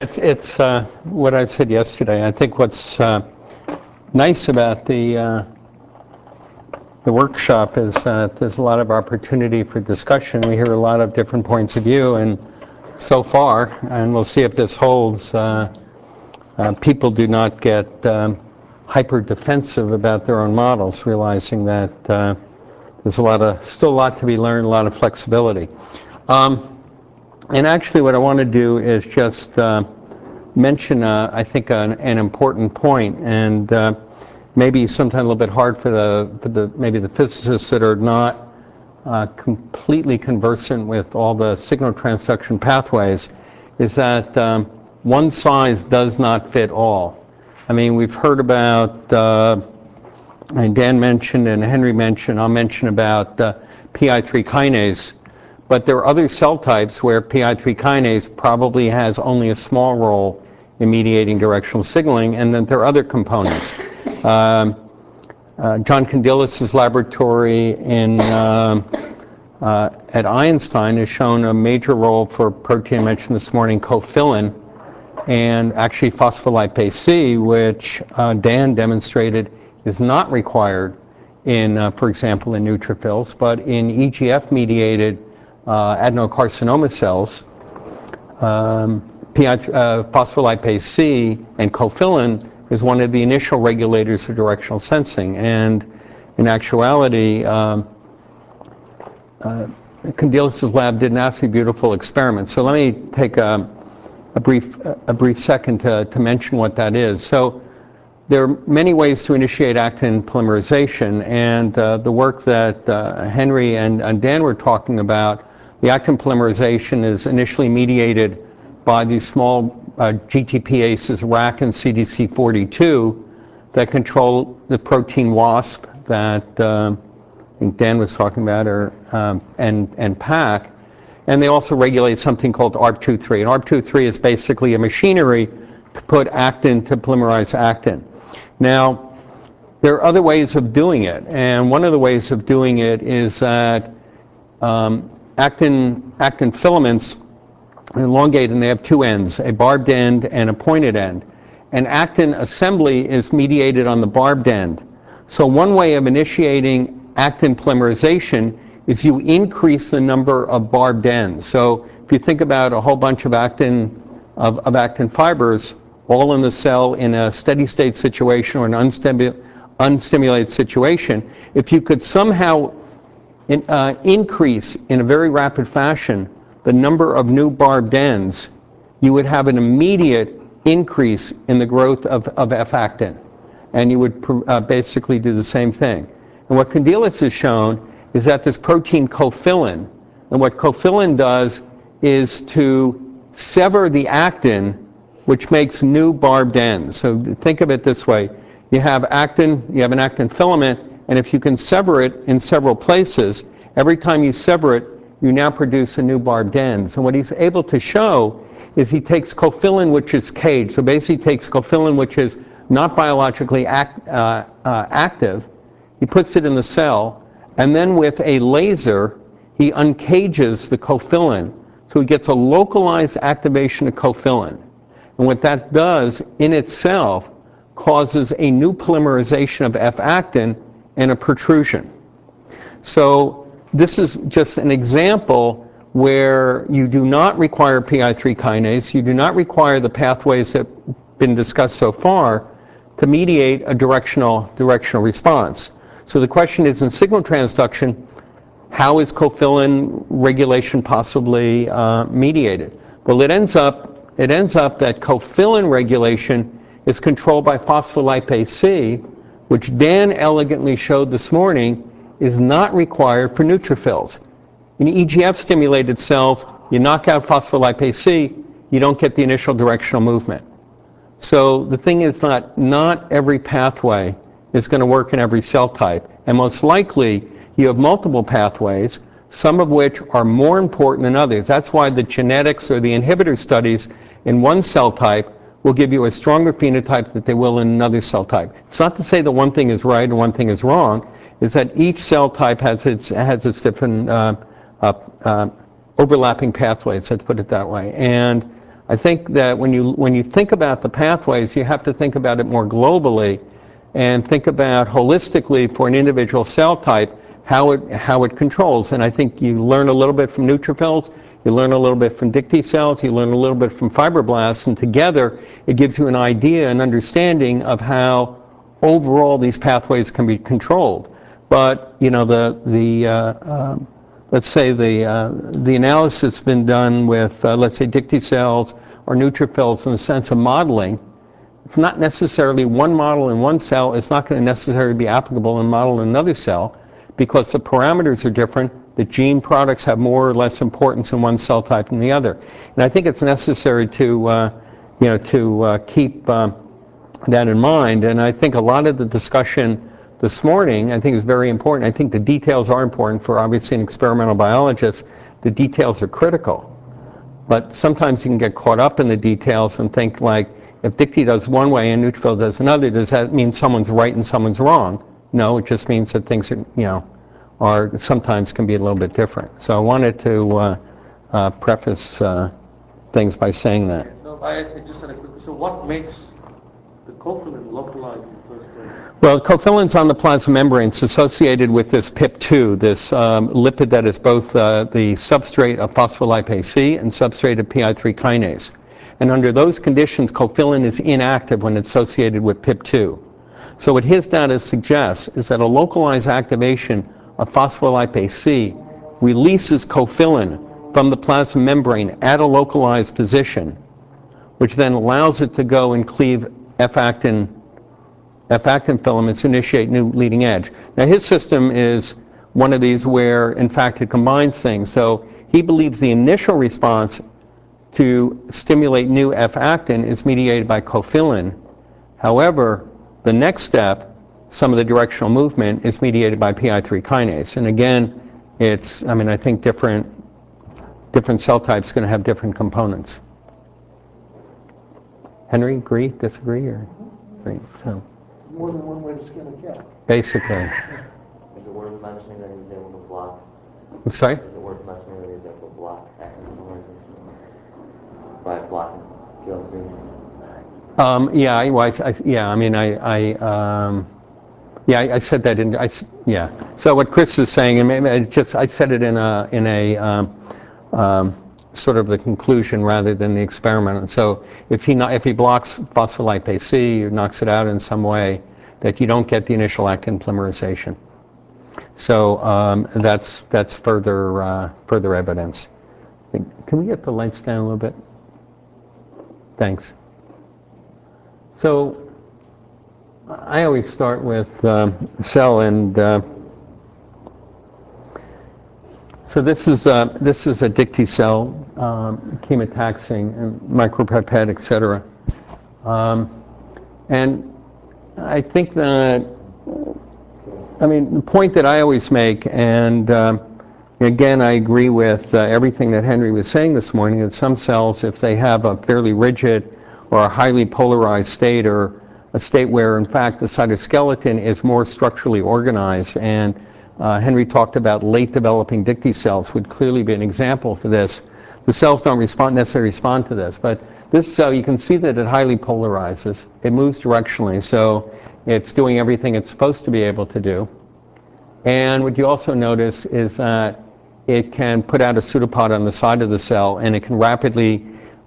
It's what I said yesterday. I think what's nice about the workshop is that there's a lot of opportunity for discussion. We hear a lot of different points of view, and so far, and we'll see if this holds, people do not get hyper defensive about their own models, realizing that there's still a lot to be learned, a lot of flexibility. And actually what I want to do is just mention, I think, an important point, and maybe sometimes a little bit hard for maybe the physicists that are not completely conversant with all the signal transduction pathways, is that one size does not fit all. I mean, we've heard about, and Dan mentioned and Henry mentioned, I'll mention about PI3 kinase, but there are other cell types where PI3 kinase probably has only a small role in mediating directional signaling, and then there are other components. John Candilis's laboratory at Einstein has shown a major role for a protein I mentioned this morning, cofilin, and actually phospholipase C, which Dan demonstrated is not required in, for example, in neutrophils, but in EGF-mediated adenocarcinoma cells, phospholipase C and cofilin is one of the initial regulators of directional sensing. And in actuality, Candilis's lab did an absolutely beautiful experiment. So let me take a brief second to mention what that is. So there are many ways to initiate actin polymerization, and the work that Henry and Dan were talking about, the actin polymerization is initially mediated by these small GTPases, RAC and CDC42, that control the protein WASP that I think Dan was talking about, and PAC. And they also regulate something called ARP23. And ARP23 is basically a machinery to put actin, to polymerize actin. Now, there are other ways of doing it, and one of the ways of doing it is that actin filaments elongate, and they have two ends, a barbed end and a pointed end. And actin assembly is mediated on the barbed end. So one way of initiating actin polymerization is you increase the number of barbed ends. So if you think about a whole bunch of actin fibers all in the cell in a steady state situation or an unstimulated situation, if you could somehow increase in a very rapid fashion the number of new barbed ends, you would have an immediate increase in the growth of F-actin. And you would basically do the same thing. And what Candilis has shown is that this protein cofilin, and what cofilin does is to sever the actin, which makes new barbed ends. So think of it this way. You have actin, you have an actin filament, and if you can sever it in several places, every time you sever it, you now produce a new barbed end. So what he's able to show is he takes cofilin, which is caged. So basically he takes cofilin, which is not biologically active, he puts it in the cell, and then with a laser, he uncages the cofilin. So he gets a localized activation of cofilin. And what that does in itself causes a new polymerization of F-actin and a protrusion. So this is just an example where you do not require PI3 kinase, you do not require the pathways that have been discussed so far to mediate a directional response. So the question is, in signal transduction, how is cofilin regulation possibly mediated? Well, it ends up that cofilin regulation is controlled by phospholipase C, which Dan elegantly showed this morning is not required for neutrophils. In EGF-stimulated cells, you knock out phospholipase C, you don't get the initial directional movement. So the thing is that not every pathway is going to work in every cell type, and most likely you have multiple pathways, some of which are more important than others. That's why the genetics or the inhibitor studies in one cell type will give you a stronger phenotype than they will in another cell type. It's not to say that one thing is right and one thing is wrong, it's that each cell type has its different overlapping pathways, let's put it that way. And I think that when you think about the pathways, you have to think about it more globally and think about holistically for an individual cell type how it controls. And I think you learn a little bit from neutrophils, you learn a little bit from Dicty cells, you learn a little bit from fibroblasts, and together it gives you an idea, an understanding of how overall these pathways can be controlled. But you know, let's say the analysis has been done with let's say Dicty cells or neutrophils in the sense of modeling. It's not necessarily one model in one cell. It's not going to necessarily be applicable in a model in another cell because the parameters are different. The gene products have more or less importance in one cell type than the other. And I think it's necessary to keep that in mind. And I think a lot of the discussion this morning, I think, is very important. I think the details are important for obviously an experimental biologist. The details are critical. But sometimes you can get caught up in the details and think like, if Dicty does one way and neutrophil does another, does that mean someone's right and someone's wrong? No, it just means that things are sometimes can be a little bit different. So I wanted to preface things by saying that. No, I just had a quick. So what makes the cofilin localized in the first place? Well, cofilin's on the plasma membrane. It's associated with this PIP2, this lipid that is both the substrate of phospholipase C and substrate of PI3 kinase. And under those conditions, cofilin is inactive when it's associated with PIP2. So what his data suggests is that a localized activation of phospholipase C releases cofilin from the plasma membrane at a localized position, which then allows it to go and cleave F-actin filaments to initiate new leading edge. Now his system is one of these where, in fact, it combines things. So he believes the initial response to stimulate new F-actin is mediated by cofilin. However, the next step, some of the directional movement, is mediated by PI3 kinase. And again, I think different cell types are going to have different components. Henry, agree, disagree, or agree? So, more than one way to skin a cat. Basically. Is it worth mentioning that he's able to block? I'm sorry? Is it worth mentioning that he's able to block actin polymerization by blocking PLC? I said that So what Chris is saying, and maybe I said it in a sort of the conclusion rather than the experiment. And so if he blocks phospholipase C or knocks it out in some way, that you don't get the initial actin polymerization. So that's further evidence. Can we get the lights down a little bit? Thanks. So I always start with cell, and so this is a Dicty cell, chemotaxing and micropipette, etc. And I think that, the point that I always make, and again, I agree with everything that Henry was saying this morning, that some cells, if they have a fairly rigid or a highly polarized state, or a state where, in fact, the cytoskeleton is more structurally organized, and Henry talked about late developing Dicty cells would clearly be an example for this. The cells don't necessarily respond to this, but this cell, you can see that it highly polarizes. It moves directionally, so it's doing everything it's supposed to be able to do. And what you also notice is that it can put out a pseudopod on the side of the cell, and it can rapidly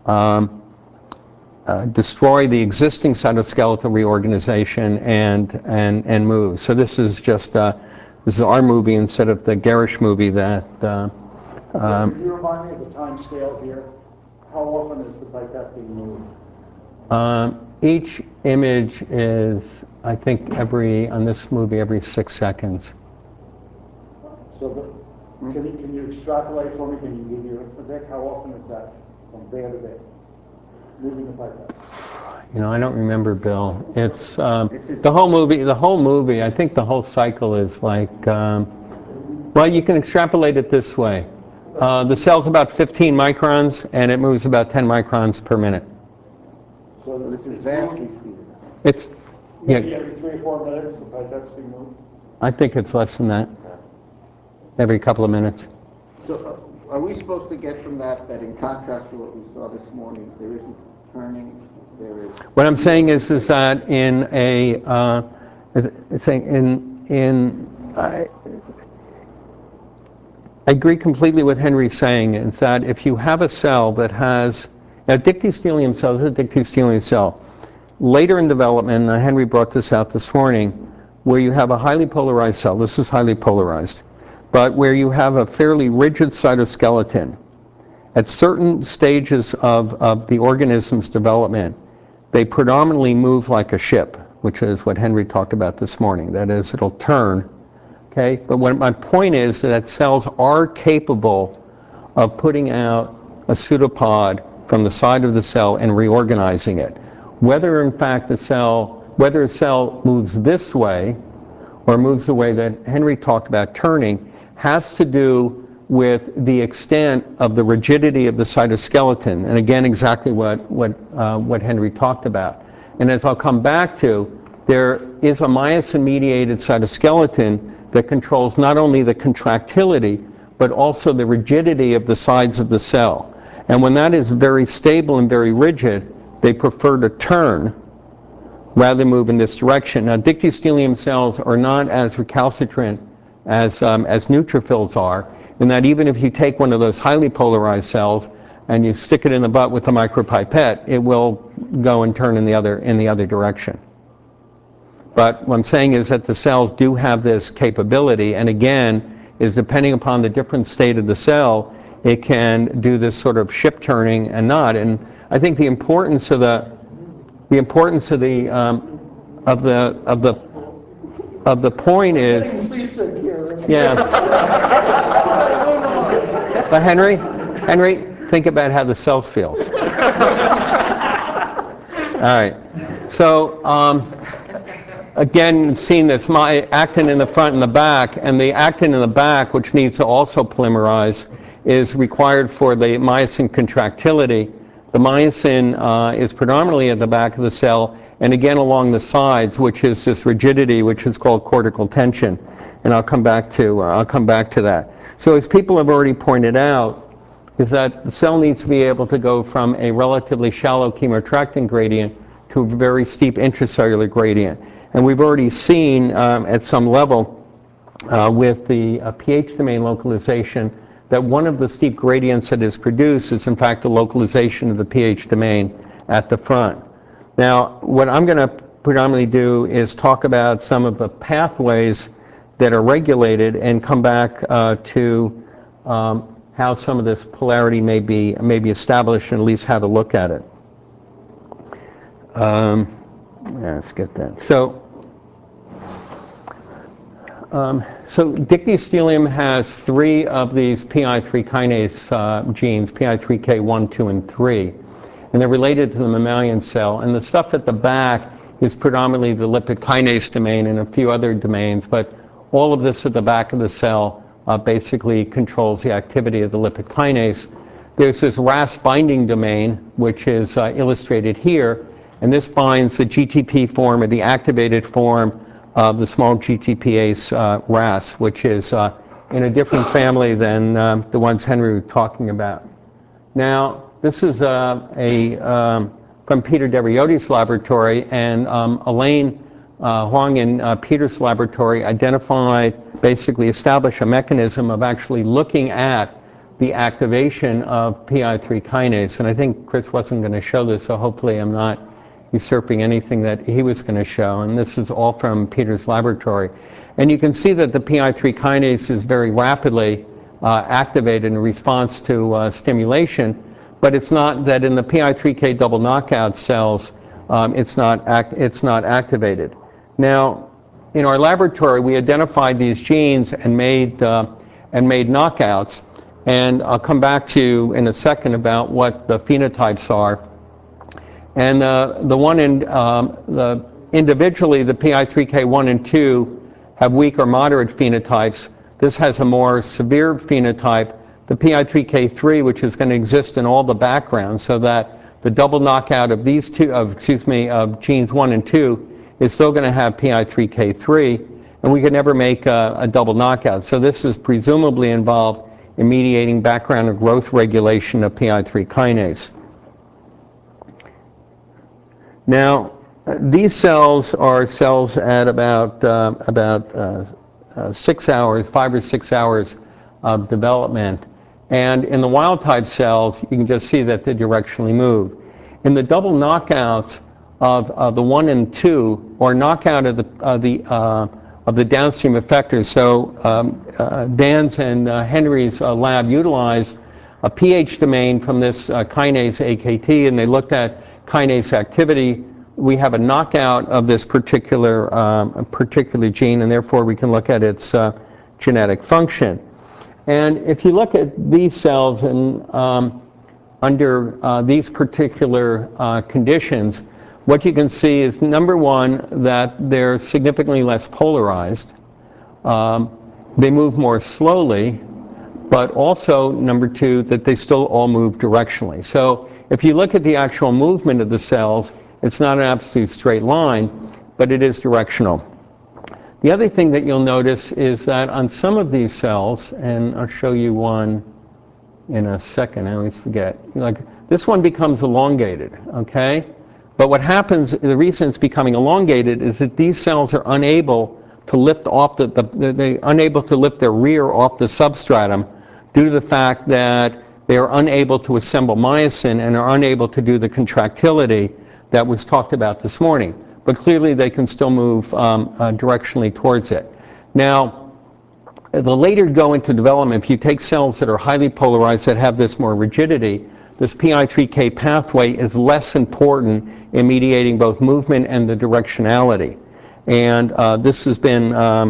destroy the existing cytoskeletal reorganization and move. So this is just this is our movie instead of the garish movie that. Could you remind me of the time scale here? How often is the pipette being moved? Each image is, I think, on this movie, every 6 seconds. So can you extrapolate for me? Can you give me arithmetic? How often is that from day to day? Moving the pipette. I don't remember, Bill. It's the whole movie. I think the whole cycle is like. Well, you can extrapolate it this way. The cell's about 15 microns, and it moves about 10 microns per minute. So this is vastly speeded. It's Maybe every 3 or 4 minutes the pipette's being moved. I think it's less than that. Every couple of minutes. So, are we supposed to get from that in contrast to what we saw this morning, there isn't turning, there is... What I'm saying is that in a, I agree completely with Henry's saying, is that if you have a cell that has, a dictyostelium cell is a dictyostelium cell. Later in development, Henry brought this out this morning, where you have a highly polarized cell, this is highly polarized, but where you have a fairly rigid cytoskeleton. At certain stages of the organism's development, they predominantly move like a ship, which is what Henry talked about this morning. That is, it'll turn. Okay, but what my point is that cells are capable of putting out a pseudopod from the side of the cell and reorganizing it. Whether in fact whether a cell moves this way or moves the way that Henry talked about turning has to do with the extent of the rigidity of the cytoskeleton, and again exactly what Henry talked about. And as I'll come back to, there is a myosin-mediated cytoskeleton that controls not only the contractility, but also the rigidity of the sides of the cell. And when that is very stable and very rigid, they prefer to turn rather than move in this direction. Now, dictyostelium cells are not as recalcitrant as neutrophils are, in that even if you take one of those highly polarized cells and you stick it in the butt with a micropipette, it will go and turn in the other direction. But what I'm saying is that the cells do have this capability, and again, is depending upon the different state of the cell, it can do this sort of ship turning and not. And I think the importance of the point is, yeah. But Henry, think about how the cells feels. All right. So again, seeing this actin in the front and the back, and the actin in the back, which needs to also polymerize, is required for the myosin contractility. The myosin is predominantly at the back of the cell, and again along the sides, which is this rigidity, which is called cortical tension. And I'll come back to that. So as people have already pointed out, is that the cell needs to be able to go from a relatively shallow chemoattractant gradient to a very steep intracellular gradient. And we've already seen at some level with the pH domain localization that one of the steep gradients that is produced is in fact the localization of the pH domain at the front. Now, what I'm going to predominantly do is talk about some of the pathways that are regulated and come back to how some of this polarity may be established, and at least how to look at it. Yeah, let's get that. So dictyostelium has 3 of these PI3 kinase genes, PI3K1, 2, and 3, and they're related to the mammalian cell. And the stuff at the back is predominantly the lipid kinase domain and a few other domains, but all of this at the back of the cell basically controls the activity of the lipid kinase. There's this RAS binding domain, which is illustrated here, and this binds the GTP form or the activated form of the small GTPase RAS, which is in a different family than the ones Henry was talking about. Now, this is from Peter Deriody's laboratory, and Elaine Huang in Peter's laboratory established a mechanism of actually looking at the activation of PI3 kinase. And I think Chris wasn't going to show this, so hopefully I'm not usurping anything that he was going to show. And this is all from Peter's laboratory. And you can see that the PI3 kinase is very rapidly activated in response to stimulation, but it's not that in the PI3K double knockout cells, it's not activated. Now, in our laboratory, we identified these genes and made knockouts, and I'll come back to in a second about what the phenotypes are. And individually, the PI3K1 and 2 have weak or moderate phenotypes. This has a more severe phenotype. The PI3K3, which is going to exist in all the backgrounds, so that the double knockout of these of genes 1 and 2 is still going to have PI3K3, and we could never make a double knockout. So this is presumably involved in mediating background or growth regulation of PI3 kinase. Now, these cells are cells at about 6 hours, 5 or 6 hours of development. And in the wild type cells, you can just see that they directionally move. In the double knockouts of the 1 and 2, or knockout of the downstream effectors, so Dan's and Henry's lab utilized a pH domain from this kinase AKT, and they looked at kinase activity. We have a knockout of this particular gene, and therefore we can look at its genetic function. And if you look at these cells and under these particular conditions, what you can see is, number one, that they're significantly less polarized. They move more slowly, but also, number two, that they still all move directionally. So if you look at the actual movement of the cells, it's not an absolute straight line, but it is directional. The other thing that you'll notice is that on some of these cells, and I'll show you one in a second, I always forget, like this one becomes elongated, okay? But what happens, the reason it's becoming elongated is that these cells are unable to lift off they're unable to lift their rear off the substratum due to the fact that they are unable to assemble myosin and are unable to do the contractility that was talked about this morning. But clearly they can still move directionally towards it. Now, the later go into development, if you take cells that are highly polarized that have this more rigidity, this PI3K pathway is less important in mediating both movement and the directionality. And this has been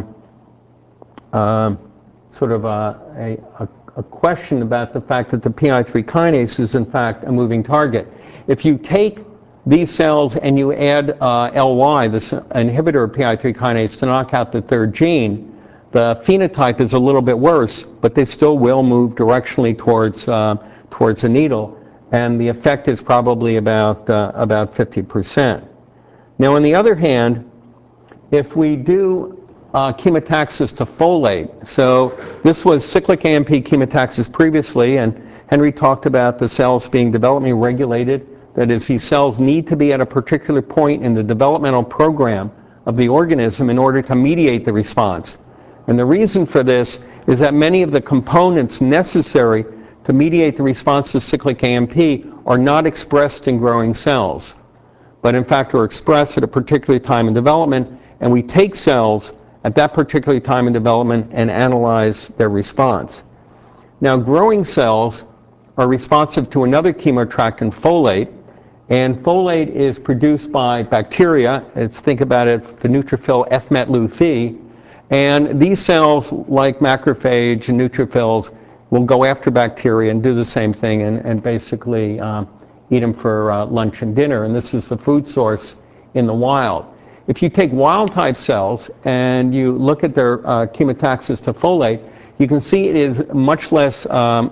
sort of a question about the fact that the PI3 kinase is in fact a moving target. If you take these cells and you add LY, this inhibitor of PI3 kinase, to knock out the third gene, the phenotype is a little bit worse, but they still will move directionally towards a needle, and the effect is probably about 50%. Now, on the other hand, if we do chemotaxis to folate, so this was cyclic AMP chemotaxis previously, and Henry talked about the cells being developmentally regulated. That is, these cells need to be at a particular point in the developmental program of the organism in order to mediate the response. And the reason for this is that many of the components necessary to mediate the response to cyclic AMP are not expressed in growing cells, but in fact are expressed at a particular time in development, and we take cells at that particular time in development and analyze their response. Now, growing cells are responsive to another chemoattractant, folate, and folate is produced by bacteria. Think about it, the neutrophil F-metlu-Phe, and these cells, like macrophage and neutrophils, will go after bacteria and do the same thing and basically eat them for lunch and dinner, and this is the food source in the wild. If you take wild-type cells and you look at their chemotaxis to folate, you can see it is much less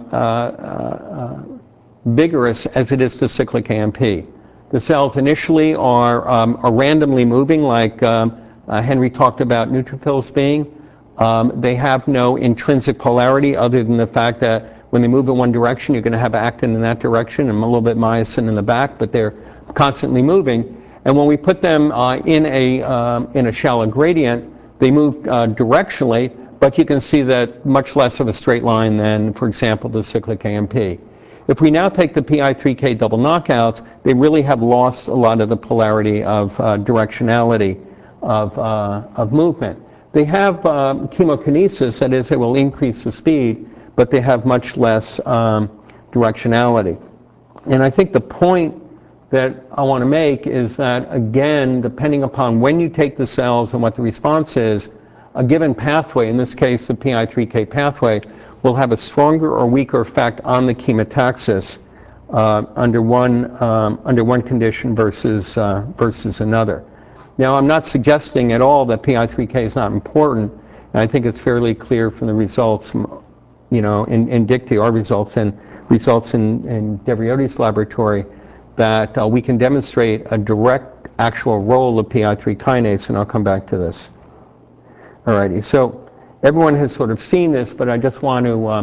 vigorous as it is to cyclic AMP. The cells initially are randomly moving, like Henry talked about neutrophils being. They have no intrinsic polarity other than the fact that when they move in one direction, you're going to have actin in that direction and a little bit myosin in the back, but they're constantly moving. And when we put them in a shallow gradient, they move directionally, but you can see that much less of a straight line than, for example, the cyclic AMP. If we now take the PI3K double knockouts, they really have lost a lot of the polarity of directionality of movement. They have chemokinesis, that is, they will increase the speed, but they have much less directionality. And I think the point that I want to make is that, again, depending upon when you take the cells and what the response is, a given pathway, in this case the PI3K pathway, will have a stronger or weaker effect on the chemotaxis under one condition versus another. Now, I'm not suggesting at all that PI3K is not important, and I think it's fairly clear from the results, in DICTI, our results in Devrioti's laboratory, that we can demonstrate a direct actual role of PI3 kinase, and I'll come back to this. Alrighty, so everyone has sort of seen this, but I just want to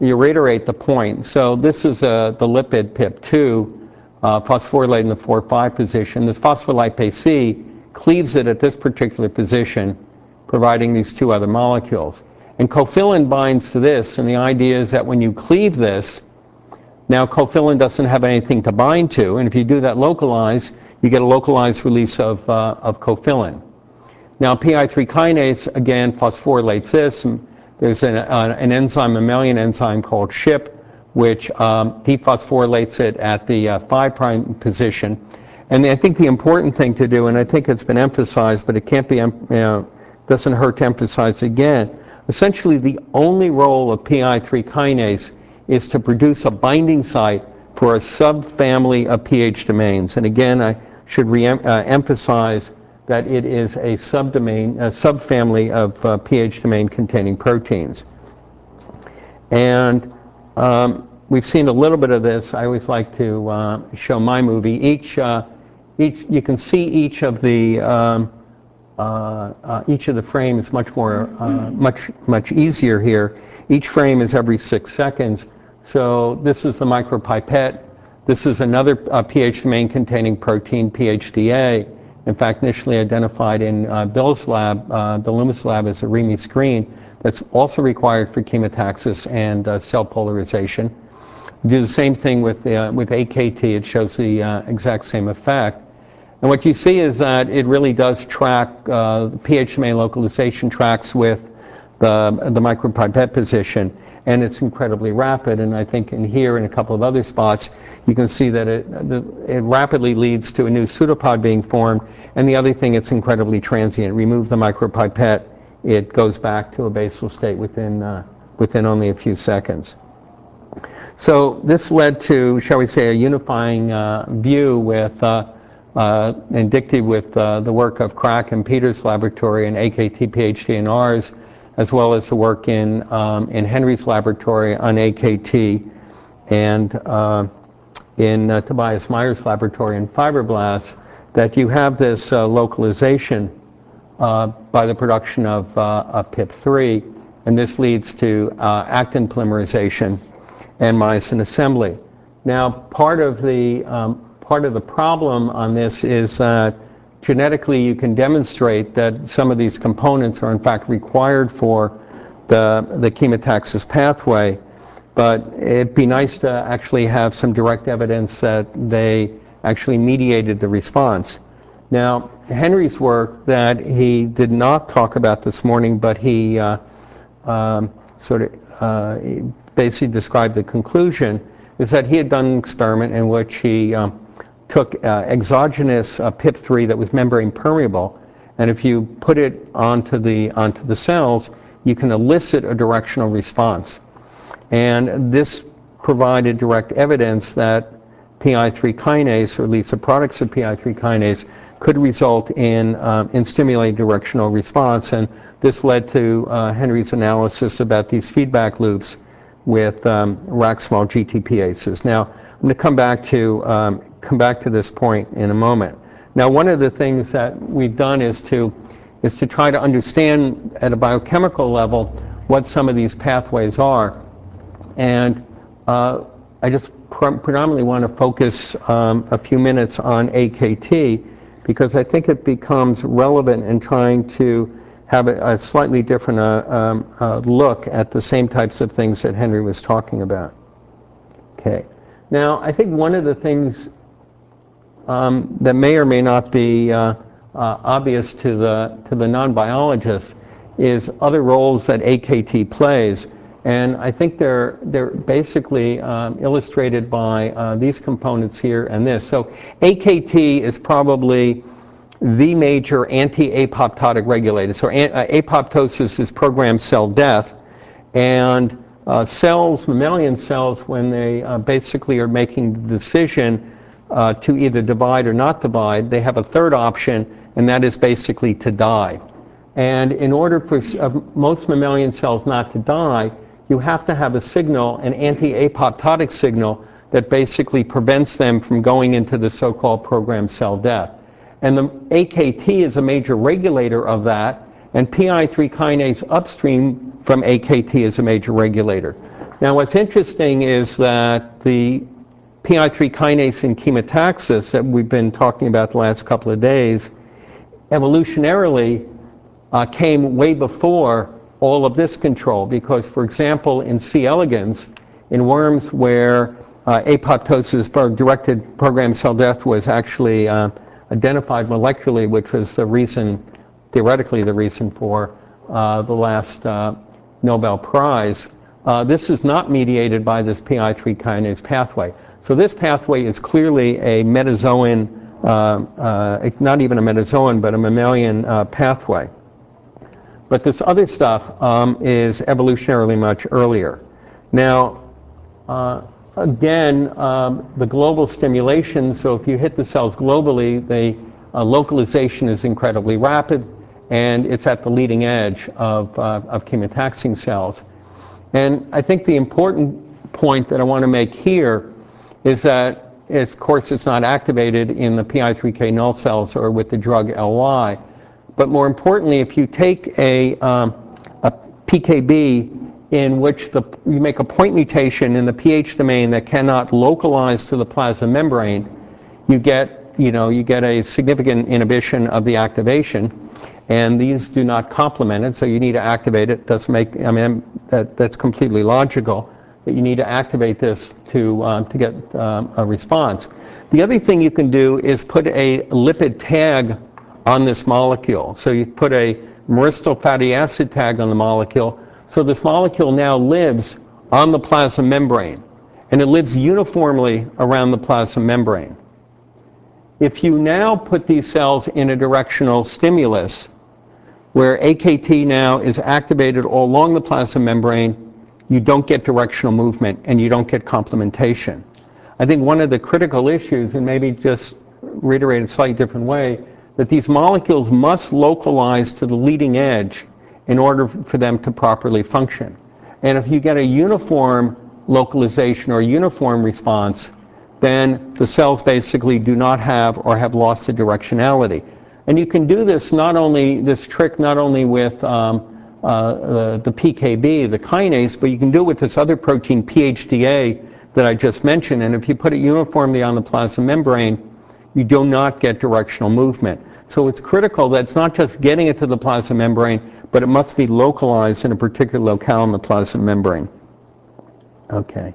you reiterate the point. So this is the lipid PIP2, phosphorylate in the 4,5 position. This phospholipase C cleaves it at this particular position, providing these two other molecules. And cofilin binds to this, and the idea is that when you cleave this, now cofilin doesn't have anything to bind to, and if you do that localized, you get a localized release of cofilin. Now PI3 kinase, again, phosphorylates this. There's an enzyme, mammalian enzyme called SHIP, which dephosphorylates it at the 5' position. And I think the important thing to do, and I think it's been emphasized, but it can't be, doesn't hurt to emphasize again, essentially the only role of PI3 kinase is to produce a binding site for a subfamily of pH domains. And again, I should emphasize that it is a subfamily of pH domain containing proteins. And we've seen a little bit of this. I always like to show my movie. You can see each of the frames much easier here. Each frame is every 6 seconds. So this is the micropipette. This is another pH domain containing protein, PHDA. In fact, initially identified in Bill's lab, the Loomis lab, as a Remy screen that's also required for chemotaxis and cell polarization. Do the same thing with AKT. It shows the exact same effect. And what you see is that it really does track, pH domain localization tracks with the micropipette position, and it's incredibly rapid. And I think in here and a couple of other spots, you can see that it rapidly leads to a new pseudopod being formed. And the other thing, it's incredibly transient. Remove the micropipette, it goes back to a basal state within only a few seconds. So this led to, shall we say, a unifying view with indicative with the work of Crack and Peter's laboratory in AKT, PHD, and ours, as well as the work in Henry's laboratory on AKT, and in Tobias Meyer's laboratory in fibroblasts, that you have this localization by the production of PIP3, and this leads to actin polymerization and myosin assembly. Now, part of the problem on this is that genetically you can demonstrate that some of these components are in fact required for the chemotaxis pathway, but it'd be nice to actually have some direct evidence that they actually mediated the response. Now, Henry's work that he did not talk about this morning, but he basically described the conclusion, is that he had done an experiment in which he took exogenous PIP3 that was membrane permeable, and if you put it onto the cells, you can elicit a directional response. And this provided direct evidence that PI3 kinase, or at least the products of PI3 kinase, could result in stimulated directional response, and this led to Henry's analysis about these feedback loops with RAC-small GTPases. Now, I'm going to come back to this point in a moment. Now, one of the things that we've done is to try to understand at a biochemical level what some of these pathways are, and I just predominantly want to focus a few minutes on AKT, because I think it becomes relevant in trying to have a slightly different look at the same types of things that Henry was talking about. Okay. Now, I think one of the things that may or may not be obvious to the non-biologist is other roles that AKT plays, and I think they're basically illustrated by these components here and this. So AKT is probably the major anti-apoptotic regulator. So apoptosis is programmed cell death, and cells, mammalian cells, when they basically are making the decision to either divide or not divide, they have a third option, and that is basically to die. And in order for most mammalian cells not to die, you have to have a signal, an anti-apoptotic signal, that basically prevents them from going into the so-called programmed cell death. And the AKT is a major regulator of that, and PI3 kinase upstream from AKT is a major regulator. Now what's interesting is that the PI3 kinase in chemotaxis that we've been talking about the last couple of days evolutionarily came way before all of this control, because, for example, in C. elegans, in worms where apoptosis or directed programmed cell death was actually identified molecularly, which was the reason, theoretically the reason for the last Nobel Prize, this is not mediated by this PI3 kinase pathway. So this pathway is clearly a metazoan, not even a metazoan, but a mammalian pathway. But this other stuff is evolutionarily much earlier. Now, again, the global stimulation, so if you hit the cells globally, the localization is incredibly rapid, and it's at the leading edge of chemotaxing cells. And I think the important point that I want to make here is that, of course, it's not activated in the PI3K null cells or with the drug LY. But more importantly, if you take a PKB in which you make a point mutation in the pH domain that cannot localize to the plasma membrane, you get a significant inhibition of the activation, and these do not complement it, so you need to activate it. Doesn't make, I mean, that's completely logical, but you need to activate this to get a response. The other thing you can do is put a lipid tag on this molecule. So you put a myristoyl fatty acid tag on the molecule, so this molecule now lives on the plasma membrane, and it lives uniformly around the plasma membrane. If you now put these cells in a directional stimulus, where AKT now is activated all along the plasma membrane, you don't get directional movement and you don't get complementation. I think one of the critical issues, and maybe just reiterate in a slightly different way, that these molecules must localize to the leading edge in order for them to properly function. And if you get a uniform localization or a uniform response, then the cells basically do not have or have lost the directionality. And you can do this this trick not only with the PKB, the kinase, but you can do it with this other protein, PHDA, that I just mentioned. And if you put it uniformly on the plasma membrane, you do not get directional movement. So it's critical that it's not just getting it to the plasma membrane, but it must be localized in a particular locale in the plasma membrane. Okay.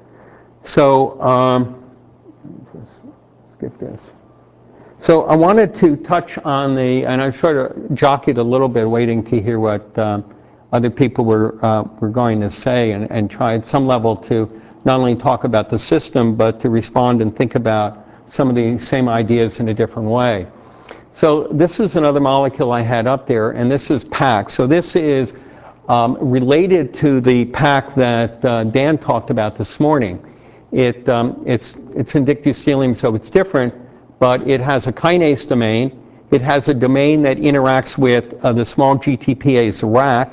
So, skip this. So I wanted to touch on and I sort of jockeyed a little bit waiting to hear what other people were going to say, and try at some level to not only talk about the system, but to respond and think about some of the same ideas in a different way. So this is another molecule I had up there, and this is PAC. So this is related to the PAC that Dan talked about this morning. It's in dictyostelium, so it's different, but it has a kinase domain. It has a domain that interacts with the small GTPase RAC,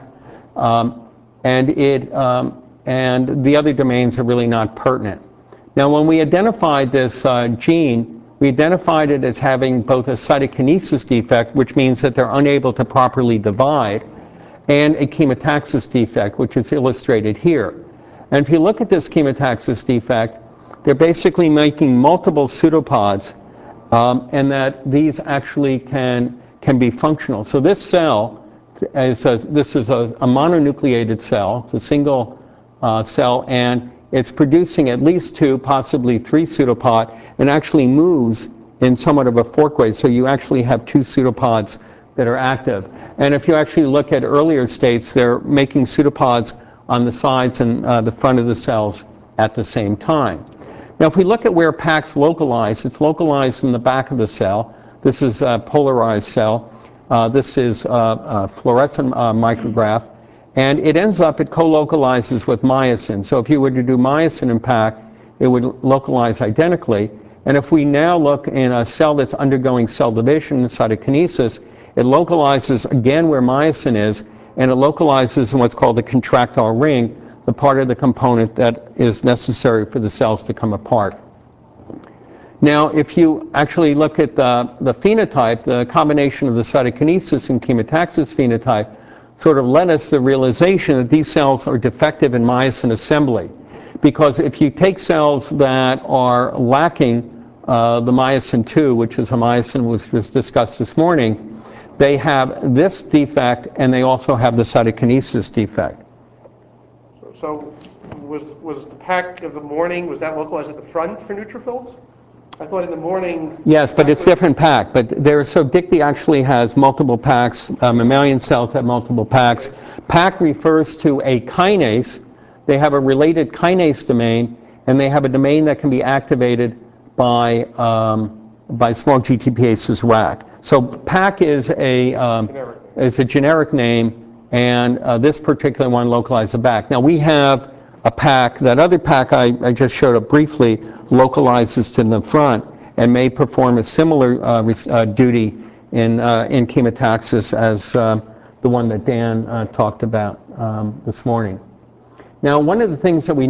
and the other domains are really not pertinent. Now, when we identified this gene, we identified it as having both a cytokinesis defect, which means that they're unable to properly divide, and a chemotaxis defect, which is illustrated here. And if you look at this chemotaxis defect, they're basically making multiple pseudopods, and that these actually can be functional. So this cell, this is a mononucleated cell. It's a single cell, and it's producing at least 2, possibly 3 pseudopods, and actually moves in somewhat of a fork way. So you actually have 2 pseudopods that are active. And if you actually look at earlier states, they're making pseudopods on the sides and the front of the cells at the same time. Now, if we look at where PAC's localized, it's localized in the back of the cell. This is a polarized cell. This is a fluorescent micrograph. And it ends up, it co-localizes with myosin. So if you were to do myosin in PAC, it would localize identically. And if we now look in a cell that's undergoing cell division, cytokinesis, it localizes again where myosin is, and it localizes in what's called the contractile ring, the part of the component that is necessary for the cells to come apart. Now, if you actually look at the phenotype, the combination of the cytokinesis and chemotaxis phenotype, sort of led us to the realization that these cells are defective in myosin assembly. Because if you take cells that are lacking the myosin 2, which is a myosin which was discussed this morning, they have this defect and they also have the cytokinesis defect. So was the pack of the morning, was that localized at the front for neutrophils? I thought in the morning... Yes, but it's different pack. But so Dicty actually has multiple packs. Mammalian cells have multiple packs. Pack refers to a kinase. They have a related kinase domain, and they have a domain that can be activated by small GTPases RAC. So pack is a generic name, and this particular one localized the back. Now we have a pack, that other pack I just showed up briefly, localizes to the front and may perform a similar duty in chemotaxis as the one that Dan talked about this morning. Now, one of the things that we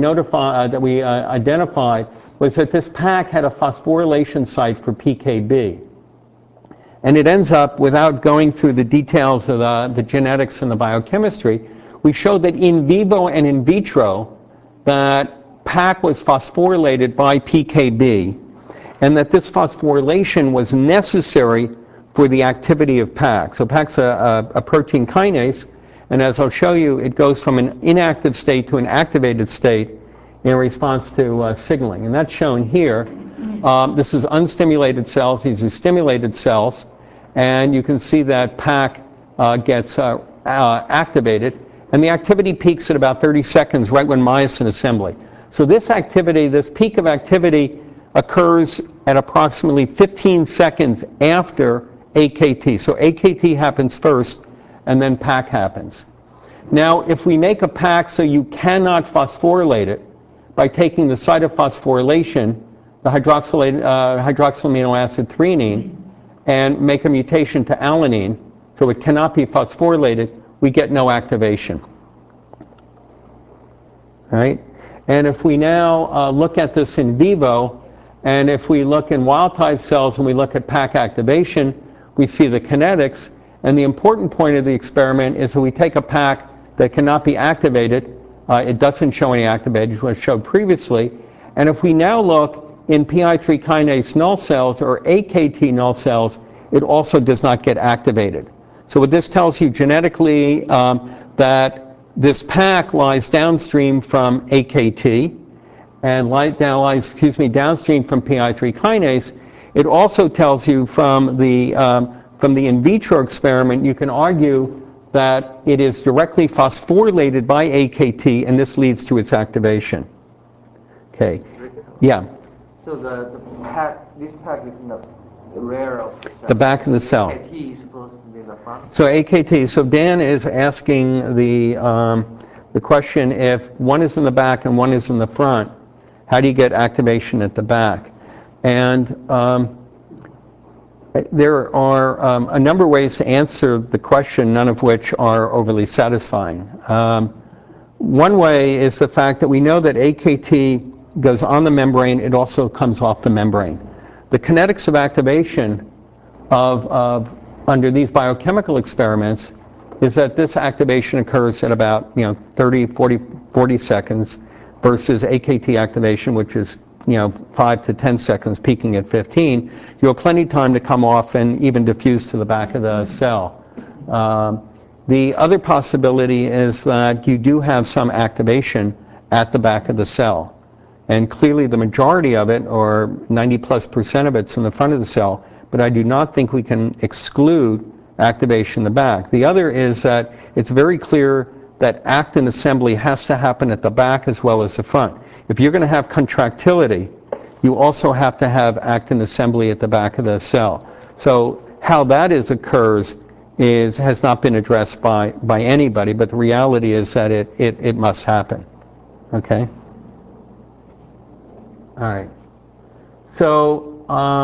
identified was that this pack had a phosphorylation site for PKB. And it ends up, without going through the details of the genetics and the biochemistry, we showed that in vivo and in vitro, that PAC was phosphorylated by PKB, and that this phosphorylation was necessary for the activity of PAC. So PAC's a protein kinase, and as I'll show you, it goes from an inactive state to an activated state in response to signaling. And that's shown here. This is unstimulated cells. These are stimulated cells. And you can see that PAC gets activated. And the activity peaks at about 30 seconds right when myosin assembly. So this activity, this peak of activity, occurs at approximately 15 seconds after AKT. So AKT happens first, and then PAC happens. Now, if we make a PAC so you cannot phosphorylate it by taking the site of phosphorylation, the hydroxylamino acid threonine, and make a mutation to alanine so it cannot be phosphorylated, we get no activation. All right? And if we now look at this in vivo, and if we look in wild-type cells and we look at PAC activation, we see the kinetics. And the important point of the experiment is that we take a PAC that cannot be activated. It doesn't show any activation, as was showed previously. And if we now look in PI3 kinase null cells or AKT null cells, it also does not get activated. So what this tells you genetically, that this PAC lies downstream from AKT and lies downstream from PI3 kinase. It also tells you from the in vitro experiment, you can argue that it is directly phosphorylated by AKT, and this leads to its activation. Okay. Yeah. So this pack is in the rear of the cell. The back of the cell. AKT is supposed to be in the front. So AKT. So Dan is asking the question: if one is in the back and one is in the front, how do you get activation at the back? And there are a number of ways to answer the question, none of which are overly satisfying. One way is the fact that we know that AKT goes on the membrane, it also comes off the membrane. The kinetics of activation under these biochemical experiments is that this activation occurs at about 30, 40 seconds versus AKT activation, which is 5 to 10 seconds, peaking at 15. You have plenty of time to come off and even diffuse to the back of the cell. The other possibility is that you do have some activation at the back of the cell. And clearly the majority of it, or 90+% of it's in the front of the cell, but I do not think we can exclude activation in the back. The other is that it's very clear that actin assembly has to happen at the back as well as the front. If you're going to have contractility, you also have to have actin assembly at the back of the cell. So how that occurs has not been addressed by anybody, but the reality is that it must happen. Okay? All right. So,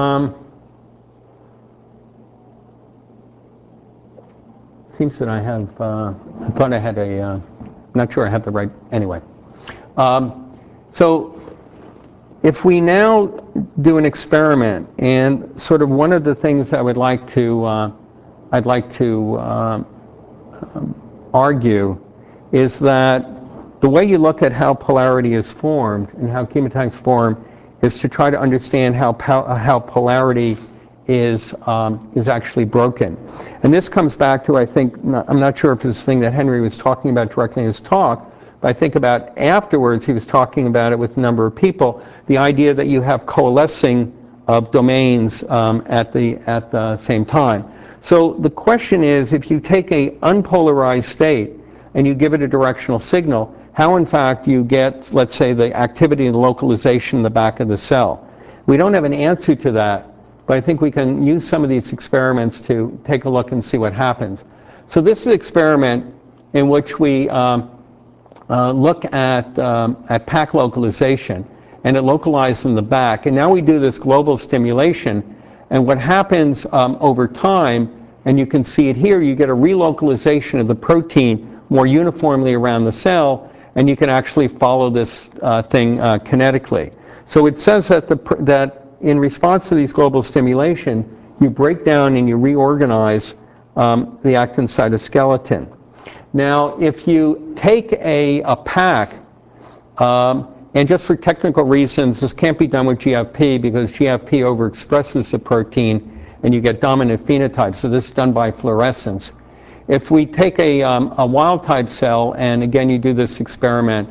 seems that I have, I thought I had I'm not sure I have the right, anyway. So, if we now do an experiment, and sort of one of the things I would like to, argue is that the way you look at how polarity is formed and how chemotypes form is to try to understand how polarity is actually broken. And this comes back to, I think, I'm not sure if this thing that Henry was talking about directly in his talk, but I think about afterwards he was talking about it with a number of people, the idea that you have coalescing of domains at the same time. So the question is, if you take an unpolarized state and you give it a directional signal, how in fact you get, let's say, the activity and localization in the back of the cell. We don't have an answer to that, but I think we can use some of these experiments to take a look and see what happens. So this is an experiment in which we look at PAC localization, and it localized in the back. And now we do this global stimulation, and what happens over time, and you can see it here, you get a relocalization of the protein more uniformly around the cell, and you can actually follow this thing kinetically. So it says that in response to these global stimulation, you break down and you reorganize the actin cytoskeleton. Now, if you take a PAC, and just for technical reasons, this can't be done with GFP because GFP overexpresses the protein and you get dominant phenotypes, so this is done by fluorescence. If we take a wild-type cell, and again you do this experiment,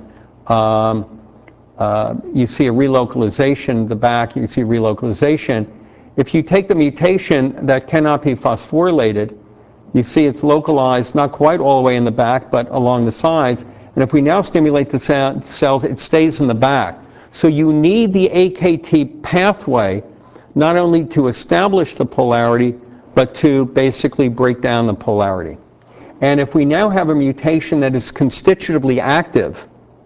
you see a relocalization, the back, you see relocalization. If you take the mutation that cannot be phosphorylated, you see it's localized not quite all the way in the back, but along the sides. And if we now stimulate the cells, it stays in the back. So you need the AKT pathway not only to establish the polarity, but to basically break down the polarity. And if we now have a mutation that is constitutively active,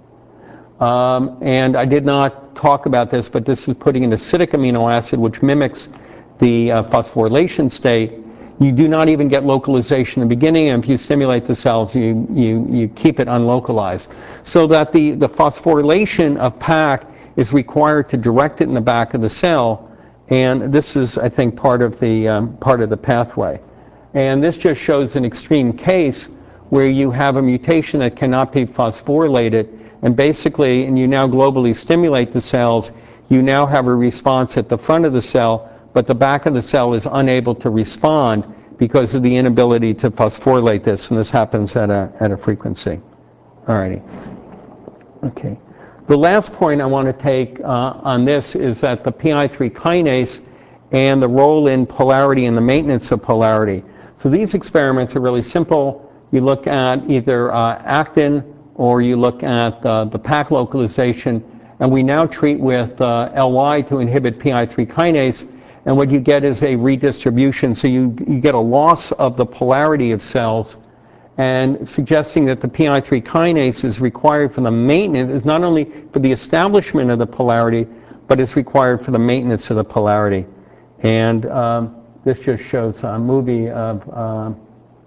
and I did not talk about this, but this is putting an acidic amino acid which mimics the phosphorylation state, you do not even get localization in the beginning, and if you stimulate the cells, you keep it unlocalized. So that the phosphorylation of PAC is required to direct it in the back of the cell, and this is, I think, part of the pathway. And this just shows an extreme case where you have a mutation that cannot be phosphorylated, and basically, and you now globally stimulate the cells, you now have a response at the front of the cell, but the back of the cell is unable to respond because of the inability to phosphorylate this, and this happens at a frequency. Alrighty. Okay. The last point I want to take on this is that the PI3 kinase and the role in polarity and the maintenance of polarity. So these experiments are really simple. You look at either actin or you look at the PAC localization, and we now treat with LY to inhibit PI3 kinase, and what you get is a redistribution. So you get a loss of the polarity of cells, and suggesting that the PI3 kinase is required for the maintenance, is not only for the establishment of the polarity, but it's required for the maintenance of the polarity. And this just shows a movie of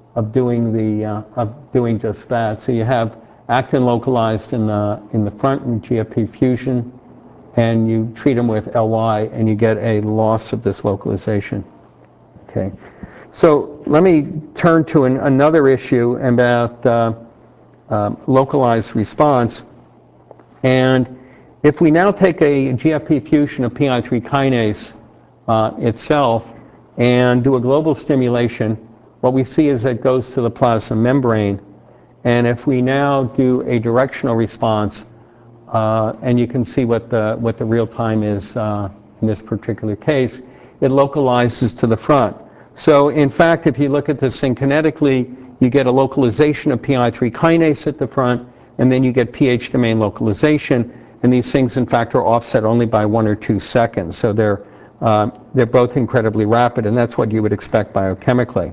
doing just that. So you have actin localized in the front in GFP fusion, and you treat them with LY, and you get a loss of this localization. Okay, so let me turn to another issue about localized response. And if we now take a GFP fusion of PI3 kinase itself and do a global stimulation, what we see is that it goes to the plasma membrane. And if we now do a directional response, and you can see what the real time is in this particular case, it localizes to the front. So in fact, if you look at this thing kinetically, you get a localization of PI3 kinase at the front, and then you get pH domain localization, and these things in fact are offset only by 1 or 2 seconds. So they're both incredibly rapid, and that's what you would expect biochemically.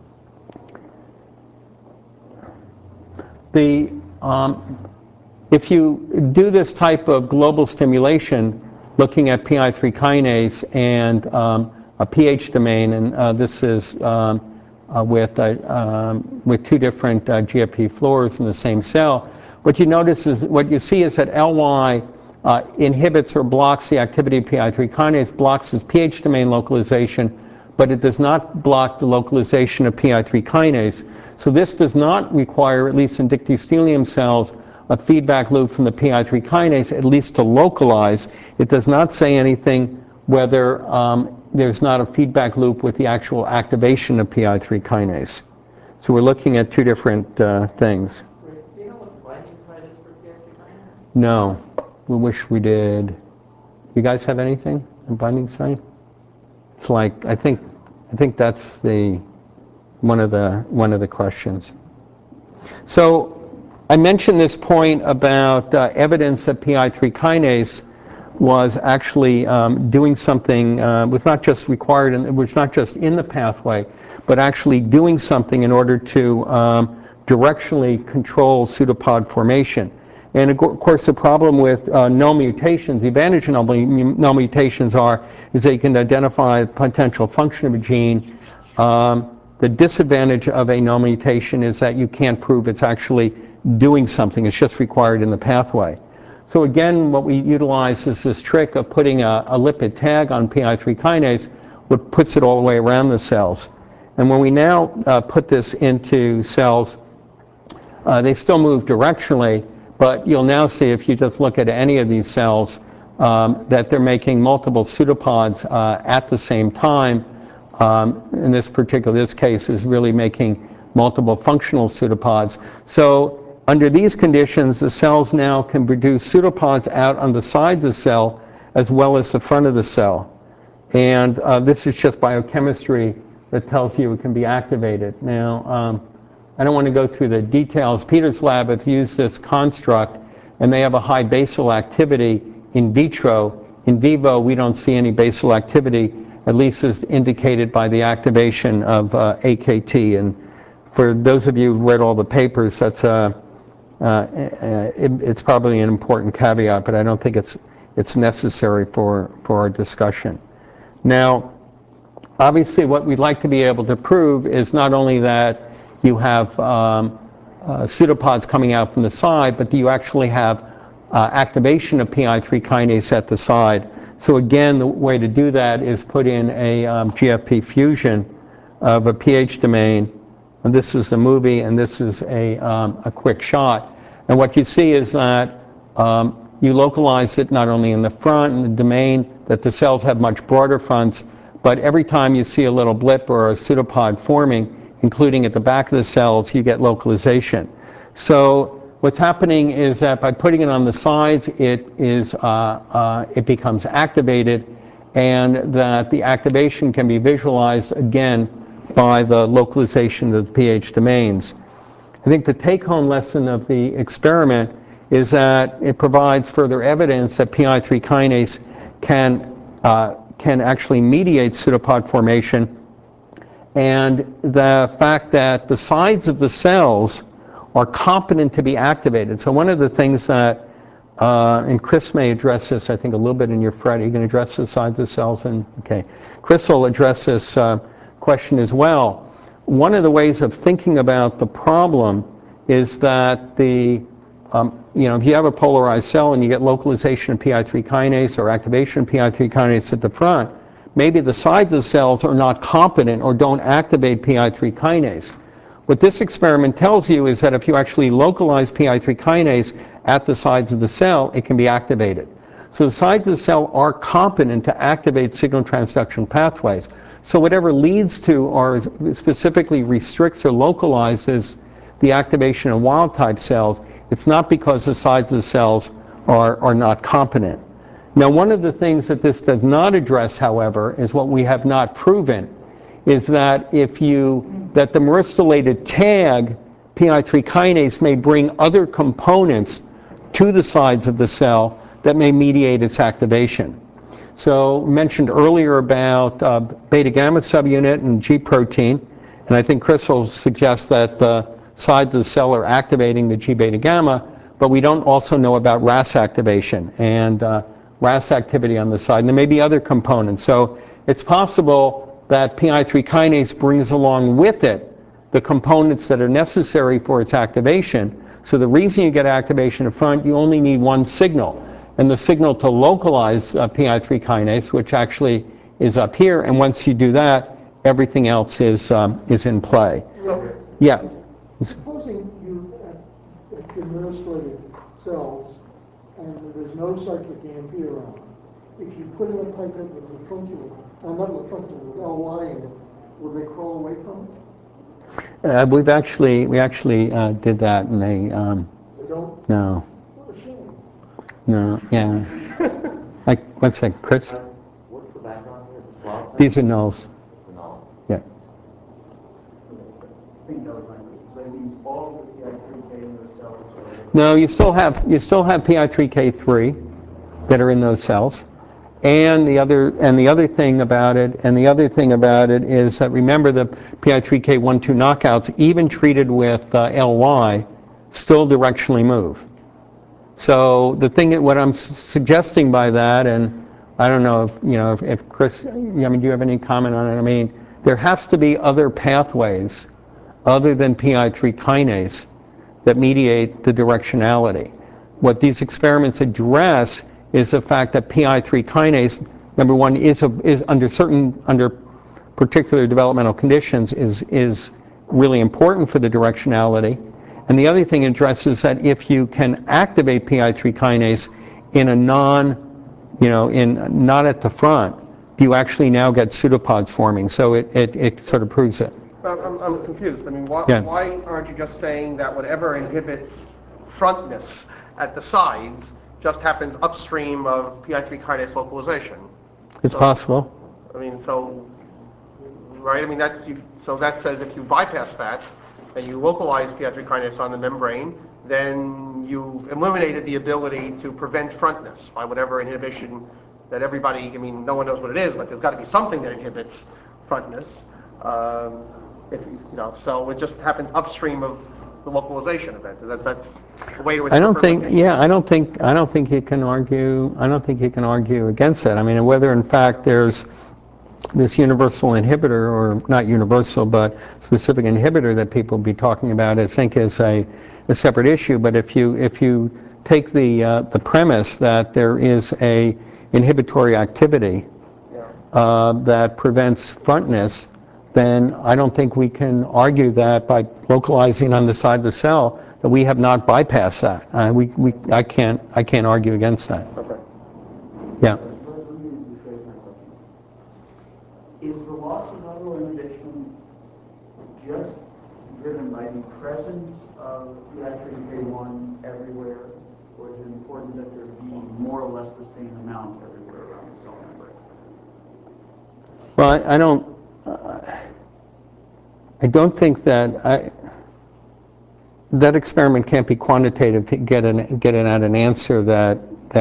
If you do this type of global stimulation, looking at PI3 kinase and a pH domain, and this is with 2 different GFP fluors in the same cell, what you see is that LY inhibits or blocks the activity of PI3 kinase, blocks its pH domain localization, but it does not block the localization of PI3 kinase. So this does not require, at least in dictyostelium cells, a feedback loop from the PI3 kinase, at least to localize. It does not say anything whether there's not a feedback loop with the actual activation of PI3 kinase. So we're looking at two different things. Do you know what the binding site is for PI3 kinase? No, we wish we did. You guys have anything on binding site? It's like, I think that's one of the questions. So I mentioned this point about evidence that PI3 kinase was actually doing something, was not just required, and it was not just in the pathway, but actually doing something in order to directionally control pseudopod formation. And of course, the problem with null mutations, the advantage of null mutations is that you can identify potential function of a gene. The disadvantage of a null mutation is that you can't prove it's actually doing something. It's just required in the pathway. So again, what we utilize is this trick of putting a lipid tag on PI3 kinase, which puts it all the way around the cells. And when we now put this into cells, they still move directionally, but you'll now see if you just look at any of these cells that they're making multiple pseudopods at the same time. In this case is really making multiple functional pseudopods. So under these conditions, the cells now can produce pseudopods out on the sides of the cell as well as the front of the cell. And this is just biochemistry that tells you it can be activated. Now, I don't want to go through the details. Peter's lab has used this construct, and they have a high basal activity in vitro. In vivo, we don't see any basal activity, at least as indicated by the activation of AKT. And for those of you who've read all the papers, that's it's probably an important caveat, but I don't think it's necessary for our discussion. Now, obviously, what we'd like to be able to prove is not only that you have pseudopods coming out from the side, but you actually have activation of PI3 kinase at the side. So again, the way to do that is put in a GFP fusion of a pH domain. And this is the movie, and this is a quick shot. And what you see is that you localize it not only in the front and the domain, that the cells have much broader fronts, but every time you see a little blip or a pseudopod forming, including at the back of the cells, you get localization. So what's happening is that by putting it on the sides, it becomes activated, and that the activation can be visualized again by the localization of the pH domains. I think the take-home lesson of the experiment is that it provides further evidence that PI3 kinase can actually mediate pseudopod formation, and the fact that the sides of the cells are competent to be activated. So one of the things that, and Chris may address this, I think, a little bit in your Fred. Are you going to address the sides of cells? Okay. Chris will address this question as well. One of the ways of thinking about the problem is that if you have a polarized cell and you get localization of PI3 kinase or activation of PI3 kinase at the front, maybe the sides of the cells are not competent or don't activate PI3 kinase. What this experiment tells you is that if you actually localize PI3 kinase at the sides of the cell, it can be activated. So the sides of the cell are competent to activate signal transduction pathways. So whatever leads to or specifically restricts or localizes the activation of wild-type cells, it's not because the sides of the cells are not competent. Now, one of the things that this does not address, however, is what we have not proven, is that that the myristylated tag PI3 kinase may bring other components to the sides of the cell that may mediate its activation. So mentioned earlier about beta gamma subunit and G protein, and I think Chris will suggest that the sides of the cell are activating the G beta gamma, but we don't also know about RAS activation and RAS activity on the side, and there may be other components. So it's possible that PI3 kinase brings along with it the components that are necessary for its activation. So the reason you get activation in front, you only need one signal, and the signal to localize PI3 kinase, which actually is up here, and once you do that, everything else is in play. Yeah. Supposing you administrated cells and there's no cyclic AMP around, if you put in a pipette with latrunculin, not latrunculin, with LY in it, will they crawl away from it? We actually did that, and they don't? no, What a shame. no, yeah. Like, one second, Chris. What's the background here? The swab? These are nulls. It's a null. Yeah. I think that was my question. So that means all of the PI3K in those cells? No, you still have PI3K3 that are in those cells. And the other thing about it is that, remember, the PI3K1-2 knockouts, even treated with LY, still directionally move. So the thing, what I'm suggesting by that, and I don't know if Chris, I mean, do you have any comment on it? I mean, there has to be other pathways other than PI3 kinase that mediate the directionality. What these experiments address is the fact that PI3 kinase, number one, is under particular developmental conditions is really important for the directionality. And the other thing it addresses that if you can activate PI3 kinase in a not at the front, you actually now get pseudopods forming. So it sort of proves it. I'm confused. I mean, Yeah. why aren't you just saying that whatever inhibits frontness at the sides just happens upstream of PI3 kinase localization? It's possible. I mean, right? I mean, so that says if you bypass that and you localize PI3 kinase on the membrane, then you've eliminated the ability to prevent frontness by whatever inhibition that everybody, I mean, no one knows what it is, but there's got to be something that inhibits frontness. So it just happens upstream of the localization event. That's the way to interpret. I don't think you can argue against that. I mean, whether in fact there's this universal inhibitor, or not universal, but specific inhibitor that people will be talking about, I think is a separate issue. But if you take the premise that there is a inhibitory activity that prevents frontness, then I don't think we can argue that by localizing on the side of the cell that we have not bypassed that. I can't argue against that. Okay. Yeah. Is the loss of lateral inhibition just driven by the presence of PI3K1 everywhere, or is it important that there be more or less the same amount everywhere around the cell membrane? Well, I don't think that that experiment can't be quantitative to get at an answer that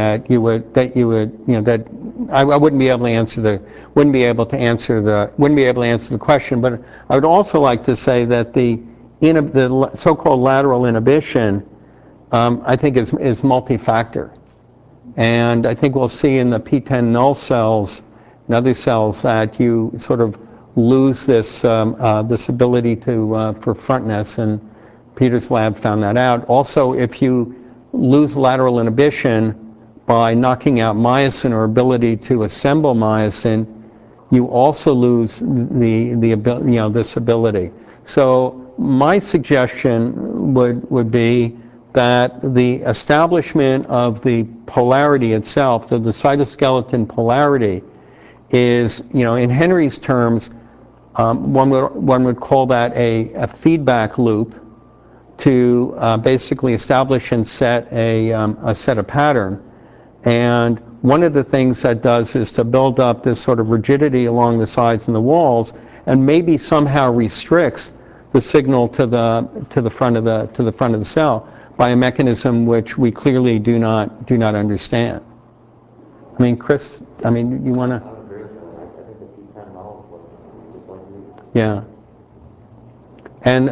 I wouldn't be able to answer the question. But I would also like to say that the so-called lateral inhibition, I think is multi-factor, and I think we'll see in the PTEN null cells and other cells that you sort of lose this ability for frontness, and Peter's lab found that out. Also, if you lose lateral inhibition by knocking out myosin or ability to assemble myosin, you also lose this ability. So my suggestion would be that the establishment of the polarity itself, the cytoskeleton polarity, is, in Henry's terms, one would call that a feedback loop to basically establish and set a pattern. And one of the things that does is to build up this sort of rigidity along the sides and the walls, and maybe somehow restricts the signal to the front of the cell by a mechanism which we clearly do not understand. I mean, Chris, you want to? I would agree with that. I think the P10 nulls look just like these. Yeah. And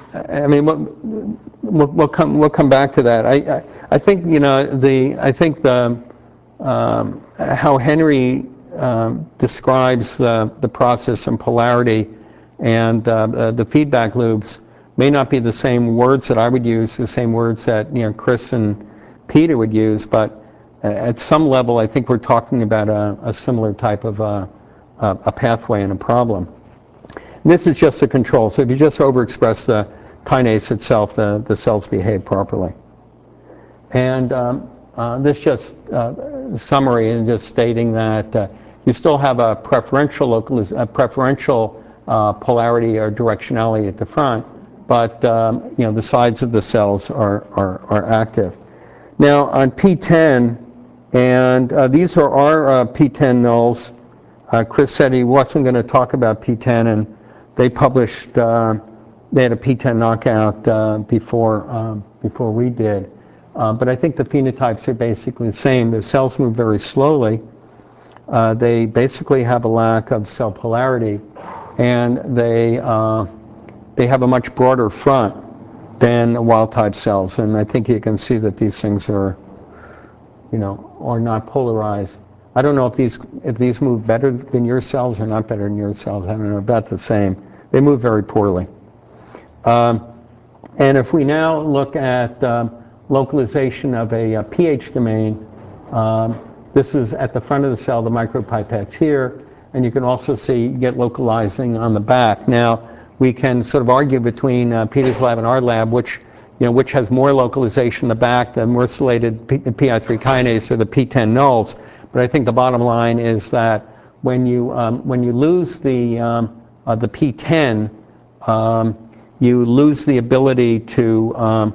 we'll come back to that. I think how Henry describes the process and polarity and the feedback loops may not be the same words that I would use, the same words that Chris and Peter would use, but at some level I think we're talking about a similar type of a pathway and a problem. And this is just the control. So if you just overexpress the kinase itself, the cells behave properly. And this just summary and just stating that you still have a preferential polarity or directionality at the front, but the sides of the cells are active. Now on P10, and these are our P10 nulls. Chris said he wasn't going to talk about P10, and they published, they had a P10 knockout before we did. But I think the phenotypes are basically the same. The cells move very slowly. They basically have a lack of cell polarity, and they have a much broader front than wild-type cells. And I think you can see that these things are not polarized. I don't know if these move better than your cells or not better than your cells. I don't know, about the same. They move very poorly. And if we now look at localization of a pH domain, this is at the front of the cell, the micropipette's here, and you can also see you get localizing on the back. Now, we can sort of argue between Peter's lab and our lab, which has more localization in the back, the myrcelated PI3 kinase or the P10 nulls. But I think the bottom line is that when you lose the P10, you lose the ability to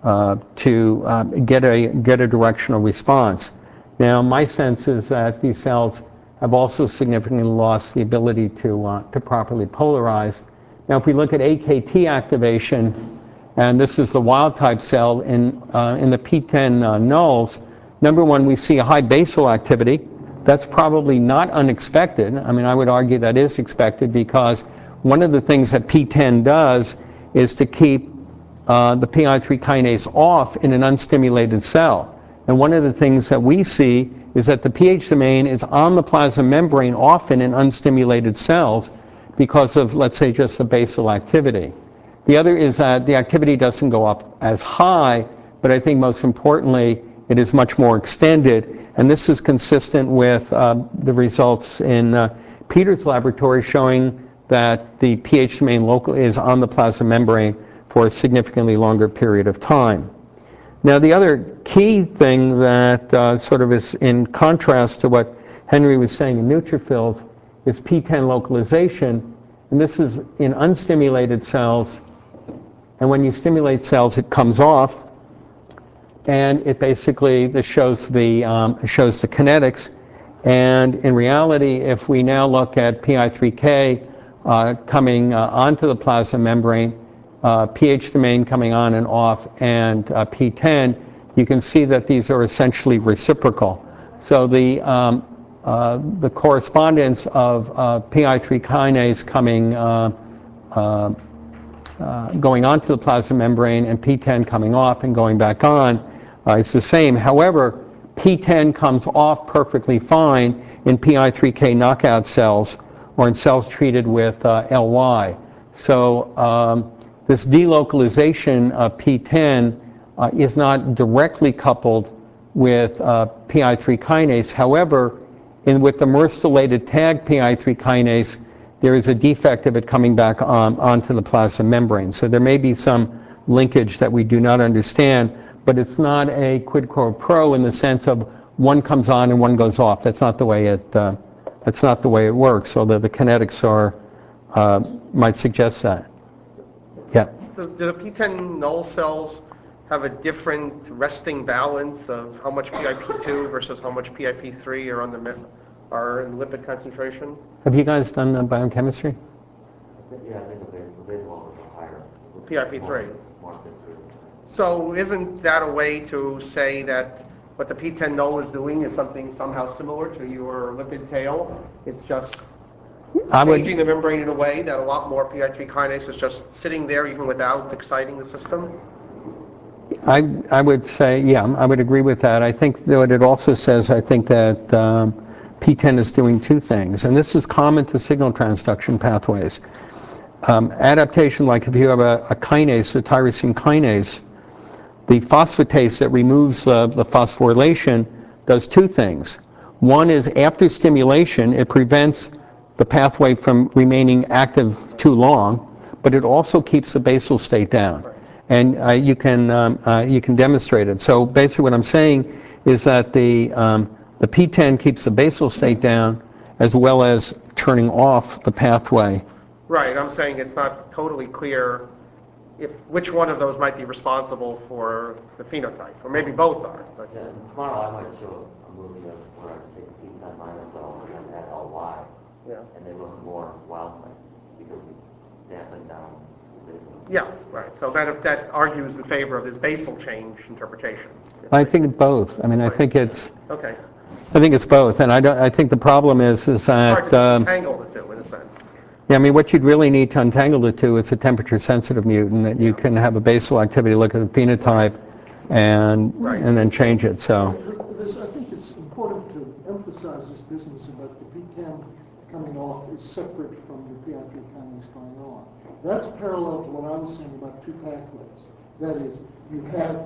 get a directional response. Now, my sense is that these cells have also significantly lost the ability to properly polarize. Now, if we look at AKT activation, and this is the wild-type cell in the P10 nulls, number one, we see a high basal activity. That's probably not unexpected. I mean, I would argue that is expected because one of the things that P10 does is to keep the PI3 kinase off in an unstimulated cell. And one of the things that we see is that the pH domain is on the plasma membrane often in unstimulated cells because of, let's say, just the basal activity. The other is that the activity doesn't go up as high, but I think most importantly, it is much more extended. And this is consistent with the results in Peter's laboratory showing that the pH domain local is on the plasma membrane for a significantly longer period of time. Now, the other key thing that sort of is in contrast to what Henry was saying in neutrophils is P10 localization, and this is in unstimulated cells, and when you stimulate cells, it comes off, and it basically, this shows the kinetics, and in reality, if we now look at PI3K coming onto the plasma membrane, pH domain coming on and off, and P10, you can see that these are essentially reciprocal. So the correspondence of PI3 kinase coming going onto the plasma membrane and P10 coming off and going back on is the same. However, P10 comes off perfectly fine in PI3K knockout cells or in cells treated with LY. So this delocalization of P10 is not directly coupled with PI3 kinase. However, with the myrcelated tag PI3 kinase, there is a defect of it coming back onto the plasma membrane. So there may be some linkage that we do not understand, but it's not a quid pro quo in the sense of one comes on and one goes off. That's not the way it works. Although the kinetics might suggest that. Yeah. Do the P10 null cells have a different resting balance of how much PIP2 versus how much PIP3 are in lipid concentration? Have you guys done the biochemistry? Yeah, I think the basal is higher. PIP3. More So isn't that a way to say that what the P10 null is doing is something somehow similar to your lipid tail? It's just changing the membrane in a way that a lot more PI3 kinase is just sitting there even without exciting the system? I would say, yeah, I would agree with that. I think what it also says, I think that P10 is doing two things, and this is common to signal transduction pathways. Adaptation, like if you have a kinase, a tyrosine kinase, the phosphatase that removes the phosphorylation does two things. One is after stimulation, it prevents the pathway from remaining active too long, but it also keeps the basal state down. And you can demonstrate it. So basically what I'm saying is that the P10 keeps the basal state down as well as turning off the pathway. Right, I'm saying it's not totally clear which one of those might be responsible for the phenotype, or maybe both are. But Yeah, and tomorrow I might show a movie of where I take P10 minus cells and add LY, yeah, and they look more wild type because we dancing down the basal. yeah, right. So that argues in favor of this basal change interpretation. I think both. I mean, I think it's Okay. both, and I think the problem is Hard to that disentangle the two in a sense. yeah, I mean, what you'd really need to untangle the two is a temperature-sensitive mutant that you can have a basal activity, look at the phenotype, and then change it. So I think it's important to emphasize this business about the P10 coming off is separate from the PI3 kinase going on. That's parallel to what I was saying about two pathways. That is, you have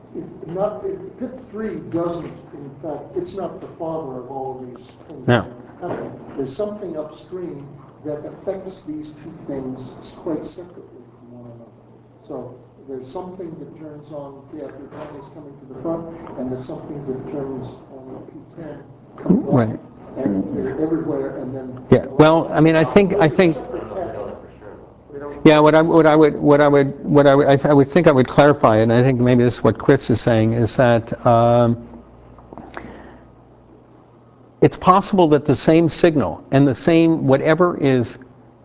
PIP3 doesn't, in fact, it's not the father of all of these things. No. There's something upstream that affects these two things quite separately from one another. So there's something that turns on PI3 kinase coming to the front, and there's something that turns on the P10 coming off. Right. And they're everywhere, and then yeah, well, I mean, I think yeah, what I would think I would clarify, and I think maybe this is what Chris is saying, is that it's possible that the same signal and the same whatever is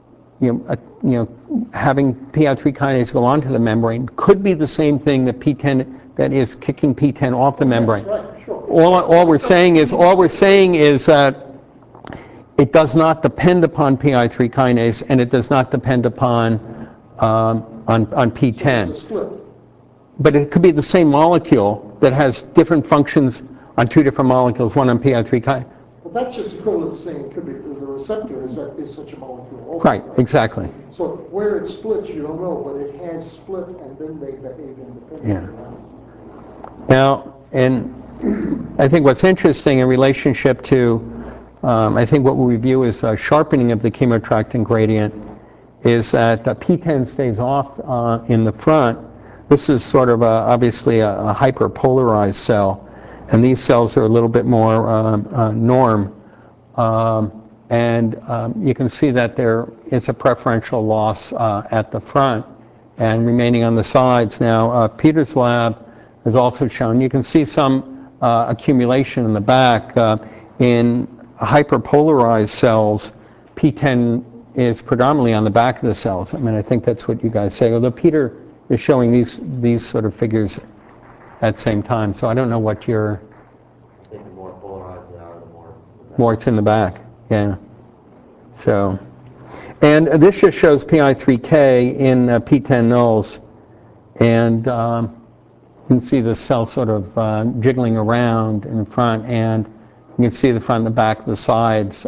having PI3 kinase go onto the membrane could be the same thing that P10 that is kicking P10 off the membrane. right, sure. All we're saying is that it does not depend upon PI3 kinase, and it does not depend upon on P10. There's a split. But it could be the same molecule that has different functions on two different molecules, one on PI3 kinase. Well, that's just equivalent to saying it could be the receptor is such a molecule. Also, Right, exactly. So where it splits, you don't know, but it has split, and then they behave independently. Yeah. Now, and I think what's interesting in relationship to, I think what we view as a sharpening of the chemotactin gradient is that P10 stays off in the front. This is sort of obviously a hyperpolarized cell, and these cells are a little bit more norm. And you can see that there is a preferential loss at the front and remaining on the sides. Now, Peter's lab has also shown, you can see some accumulation in the back. In hyperpolarized cells, P10 is predominantly on the back of the cells. I mean, I think that's what you guys say, although Peter is showing these sort of figures at the same time. So I don't know what you're... I think the more polarized they are, the more it's in the back, yeah. So, and this just shows PI3K in P10 nulls, and you can see the cell sort of jiggling around in front, and you can see the front and the back, the sides.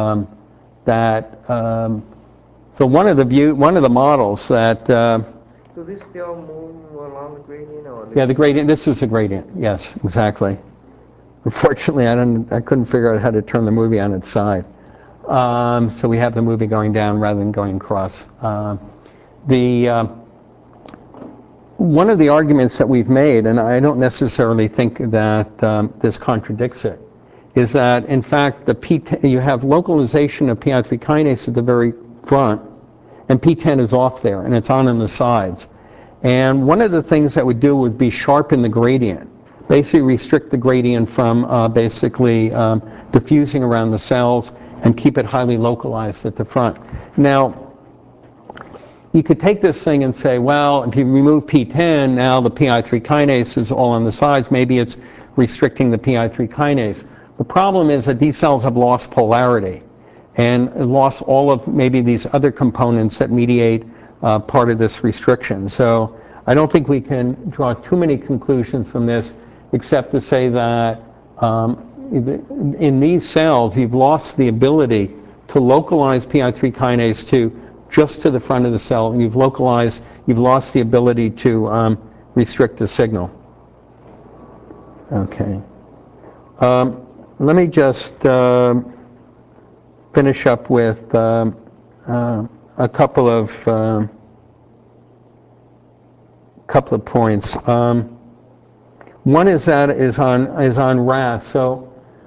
So one of the models that. Do they still move along the gradient, or? Yeah, the gradient. This is a gradient. Yes, exactly. Unfortunately, I couldn't figure out how to turn the movie on its side. So we have the movie going down rather than going across. One of the arguments that we've made, and I don't necessarily think that this contradicts it, is that in fact you have localization of PI3 kinase at the very front, and P10 is off there, and it's on the sides. And one of the things that would do would be sharpen the gradient, basically restrict the gradient from diffusing around the cells and keep it highly localized at the front. Now, you could take this thing and say, well, if you remove P10, now the PI3 kinase is all on the sides. Maybe it's restricting the PI3 kinase. The problem is that these cells have lost polarity and lost all of maybe these other components that mediate part of this restriction. So I don't think we can draw too many conclusions from this, except to say that in these cells, you've lost the ability to localize PI3 kinase just to the front of the cell, and you've lost the ability to restrict the signal. Okay. Let me just finish up with a couple of points. One is on RAS. So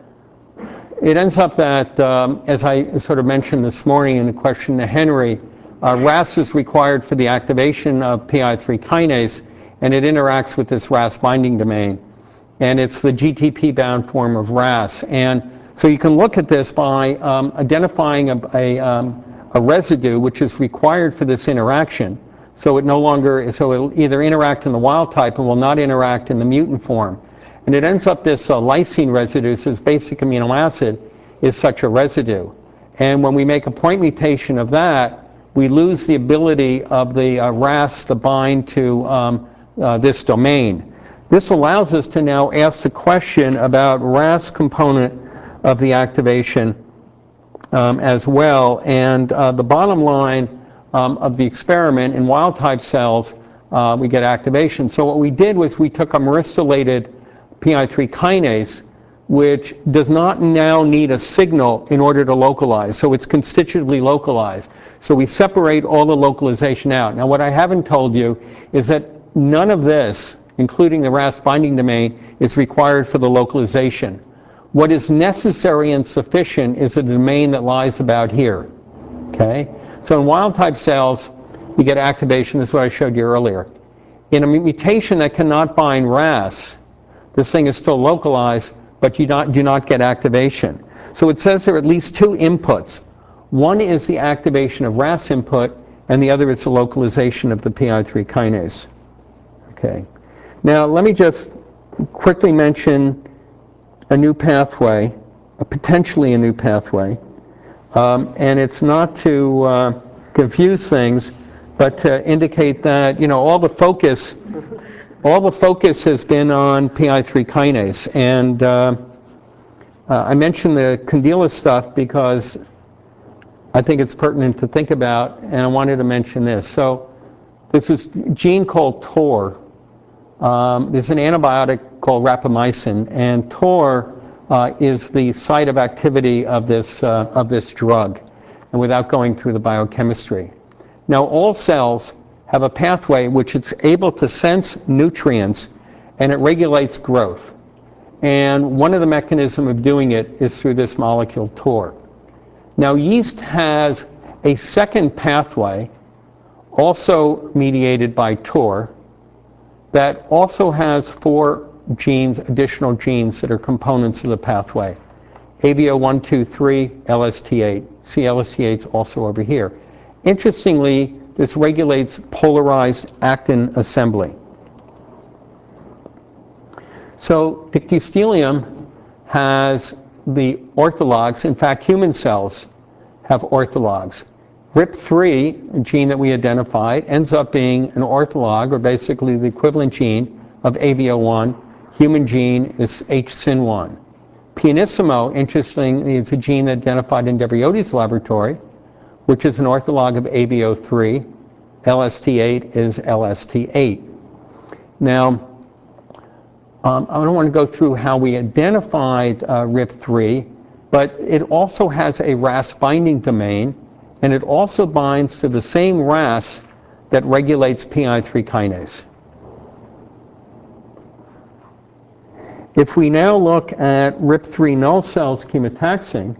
it ends up that, as I sort of mentioned this morning in the question to Henry, RAS is required for the activation of PI3 kinase, and it interacts with this RAS binding domain. And it's the GTP-bound form of RAS. And so you can look at this by identifying a residue which is required for this interaction. So it'll either interact in the wild type and will not interact in the mutant form. And it ends up this lysine residue, this basic amino acid, is such a residue. And when we make a point mutation of that, we lose the ability of the RAS to bind to this domain. This allows us to now ask the question about RAS component of the activation as well. And the bottom line of the experiment, in wild-type cells, we get activation. So what we did was we took a myristoylated PI3 kinase, which does not now need a signal in order to localize. So it's constitutively localized. So we separate all the localization out. Now what I haven't told you is that none of this, including the RAS binding domain, is required for the localization. What is necessary and sufficient is a domain that lies about here. Okay? So in wild-type cells, you get activation. This is what I showed you earlier. In a mutation that cannot bind RAS, this thing is still localized, but you do not get activation. So it says there are at least two inputs. One is the activation of RAS input, and the other is the localization of the PI3 kinase. Okay. Now let me just quickly mention a new pathway, potentially a new pathway. And it's not to confuse things, but to indicate that, you know, all the focus has been on PI3 kinase. And I mentioned the candela stuff because I think it's pertinent to think about, and I wanted to mention this. So this is a gene called TOR. There's an antibiotic called rapamycin, and TOR is the site of activity of this drug, and without going through the biochemistry. Now, all cells have a pathway which it's able to sense nutrients, and it regulates growth. And one of the mechanisms of doing it is through this molecule TOR. Now, yeast has a second pathway, also mediated by TOR, that also has 4 genes, additional genes that are components of the pathway. ABO123, LST8. See, LST8 is also over here. Interestingly, this regulates polarized actin assembly. So dictyostelium has the orthologs. In fact, human cells have orthologs. RIP3, a gene that we identified, ends up being an ortholog, or basically the equivalent gene of ABO1. Human gene is HSYN1. Pianissimo, interestingly, is a gene identified in Debriotti's laboratory, which is an ortholog of ABO3. LST8 is LST8. Now, I don't want to go through how we identified RIP3, but it also has a RAS binding domain, and it also binds to the same RAS that regulates PI3 kinase. If we now look at RIP3 null cells chemotaxing,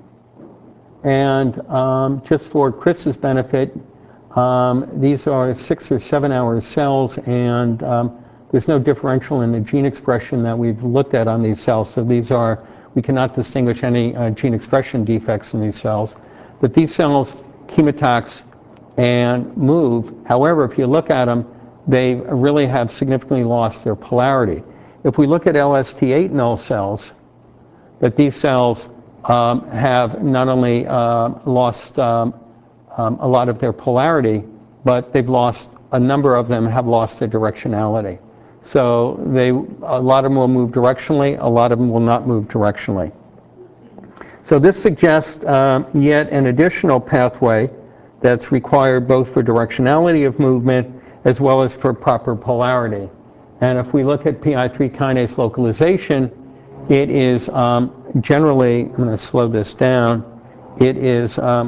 and just for Chris's benefit, these are 6 or 7 hour cells, and there's no differential in the gene expression that we've looked at on these cells. So we cannot distinguish any gene expression defects in these cells. But these cells chemotax and move. However, if you look at them, they really have significantly lost their polarity. If we look at LST8 null cells, that these cells have not only lost a lot of their polarity, but a number of them have lost their directionality. So a lot of them will move directionally, a lot of them will not move directionally. So this suggests yet an additional pathway that's required both for directionality of movement as well as for proper polarity. And if we look at PI3 kinase localization, it is generally, I'm going to slow this down, it is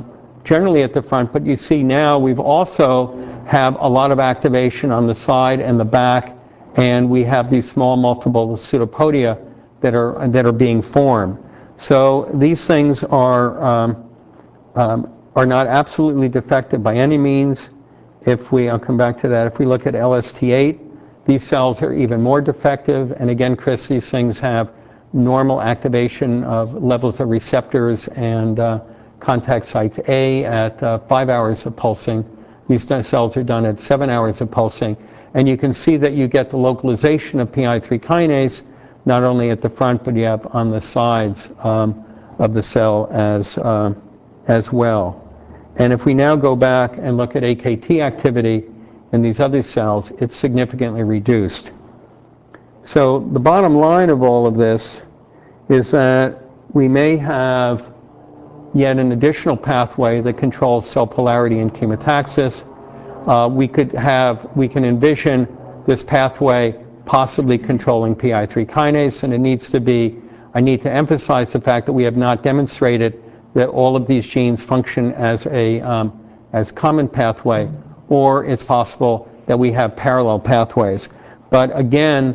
generally at the front, but you see now we've also have a lot of activation on the side and the back, and we have these small multiple pseudopodia that are being formed. So these things are not absolutely defective by any means. I'll come back to that. If we look at LST8, these cells are even more defective. And again, Chris, these things have normal activation of levels of receptors and contact sites A at 5 hours of pulsing. These cells are done at 7 hours of pulsing. And you can see that you get the localization of PI3 kinase, not only at the front, but you have on the sides of the cell as well. And if we now go back and look at AKT activity in these other cells, it's significantly reduced. So the bottom line of all of this is that we may have yet an additional pathway that controls cell polarity in chemotaxis. We can envision this pathway possibly controlling PI3 kinase, and I need to emphasize the fact that we have not demonstrated that all of these genes function as common pathway, or it's possible that we have parallel pathways. But again,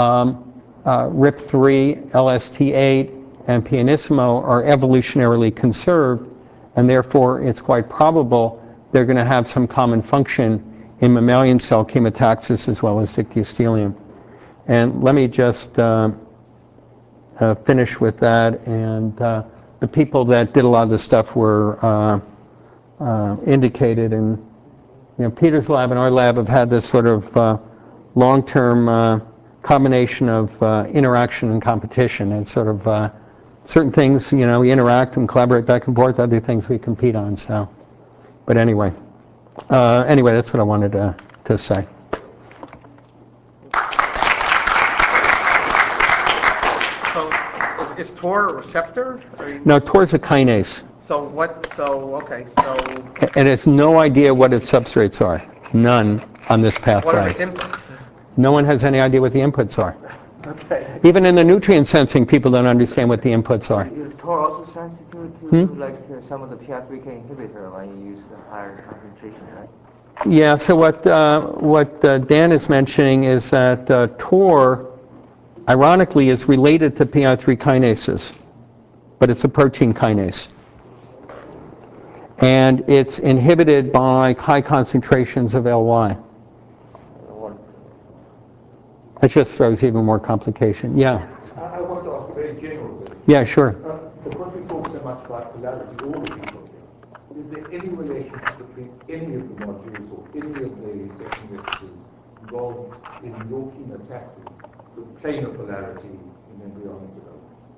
RIP3, LST8, and pianissimo are evolutionarily conserved, and therefore it's quite probable they're going to have some common function in mammalian cell chemotaxis as well as dictyostelium. And let me just finish with that. And the people that did a lot of this stuff were indicated, and Peter's lab and our lab have had this sort of long-term combination of interaction and competition, and sort of certain things, we interact and collaborate back and forth, other things we compete on. So, but anyway, that's what I wanted to say. So is TOR a receptor? No, TOR is a kinase. And it's no idea what its substrates are. None on this pathway. What are its inputs? No one has any idea what the inputs are. Okay. Even in the nutrient sensing, people don't understand what the inputs are. Is TOR also sensitive to some of the PI3K inhibitor when you use the higher concentration, right? Yeah, so what Dan is mentioning is that TOR, ironically, is related to PI3 kinases, but it's a protein kinase. And it's inhibited by high concentrations of LY. That just throws even more complication. Yeah? I want to ask a very general question. Yeah, sure. Because we talk so much about polarity, all the people here, is there any relationship between any of the modules or any of the section mixtures involved in your chemotaxis with planar polarity in embryonic development?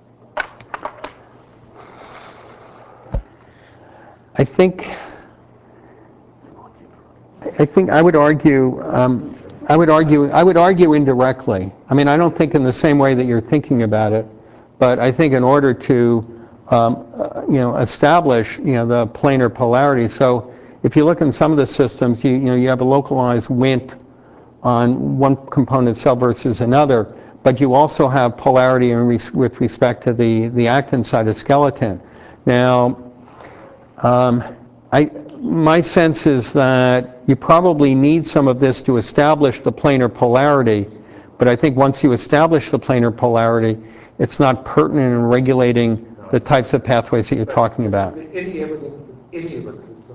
I think I would argue indirectly. I mean, I don't think in the same way that you're thinking about it, but I think in order to establish the planar polarity. So if you look in some of the systems, you have a localized Wnt on one component cell versus another, but you also have polarity with respect to the actin cytoskeleton. Now, my sense is that you probably need some of this to establish the planar polarity, but I think once you establish the planar polarity, it's not pertinent in regulating the types of pathways that you're talking about. Is there any evidence that any of it is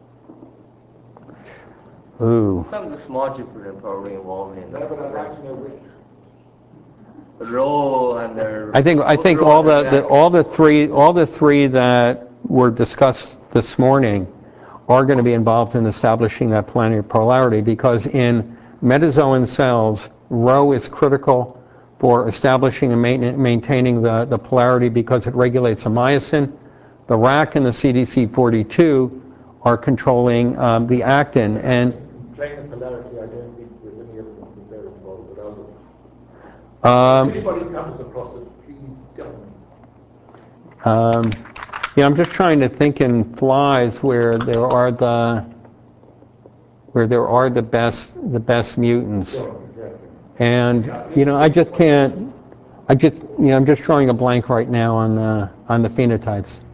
similar? Ooh. Some of the small Jupiter are probably involved in No, but I'd like to know which. the role and their. I think all the three that were discussed this morning are going to be involved in establishing that planar polarity, because in metazoan cells, Rho is critical for establishing and maintaining the polarity because it regulates a myosin. The RAC and the CDC42 are controlling the actin. And planar polarity, I don't think there's any evidence that they're involved at all. If anybody comes across it, please tell me. I'm just trying to think in flies where there are the best mutants. Sure, exactly. And I just can't. I'm just drawing a blank right now on the phenotypes.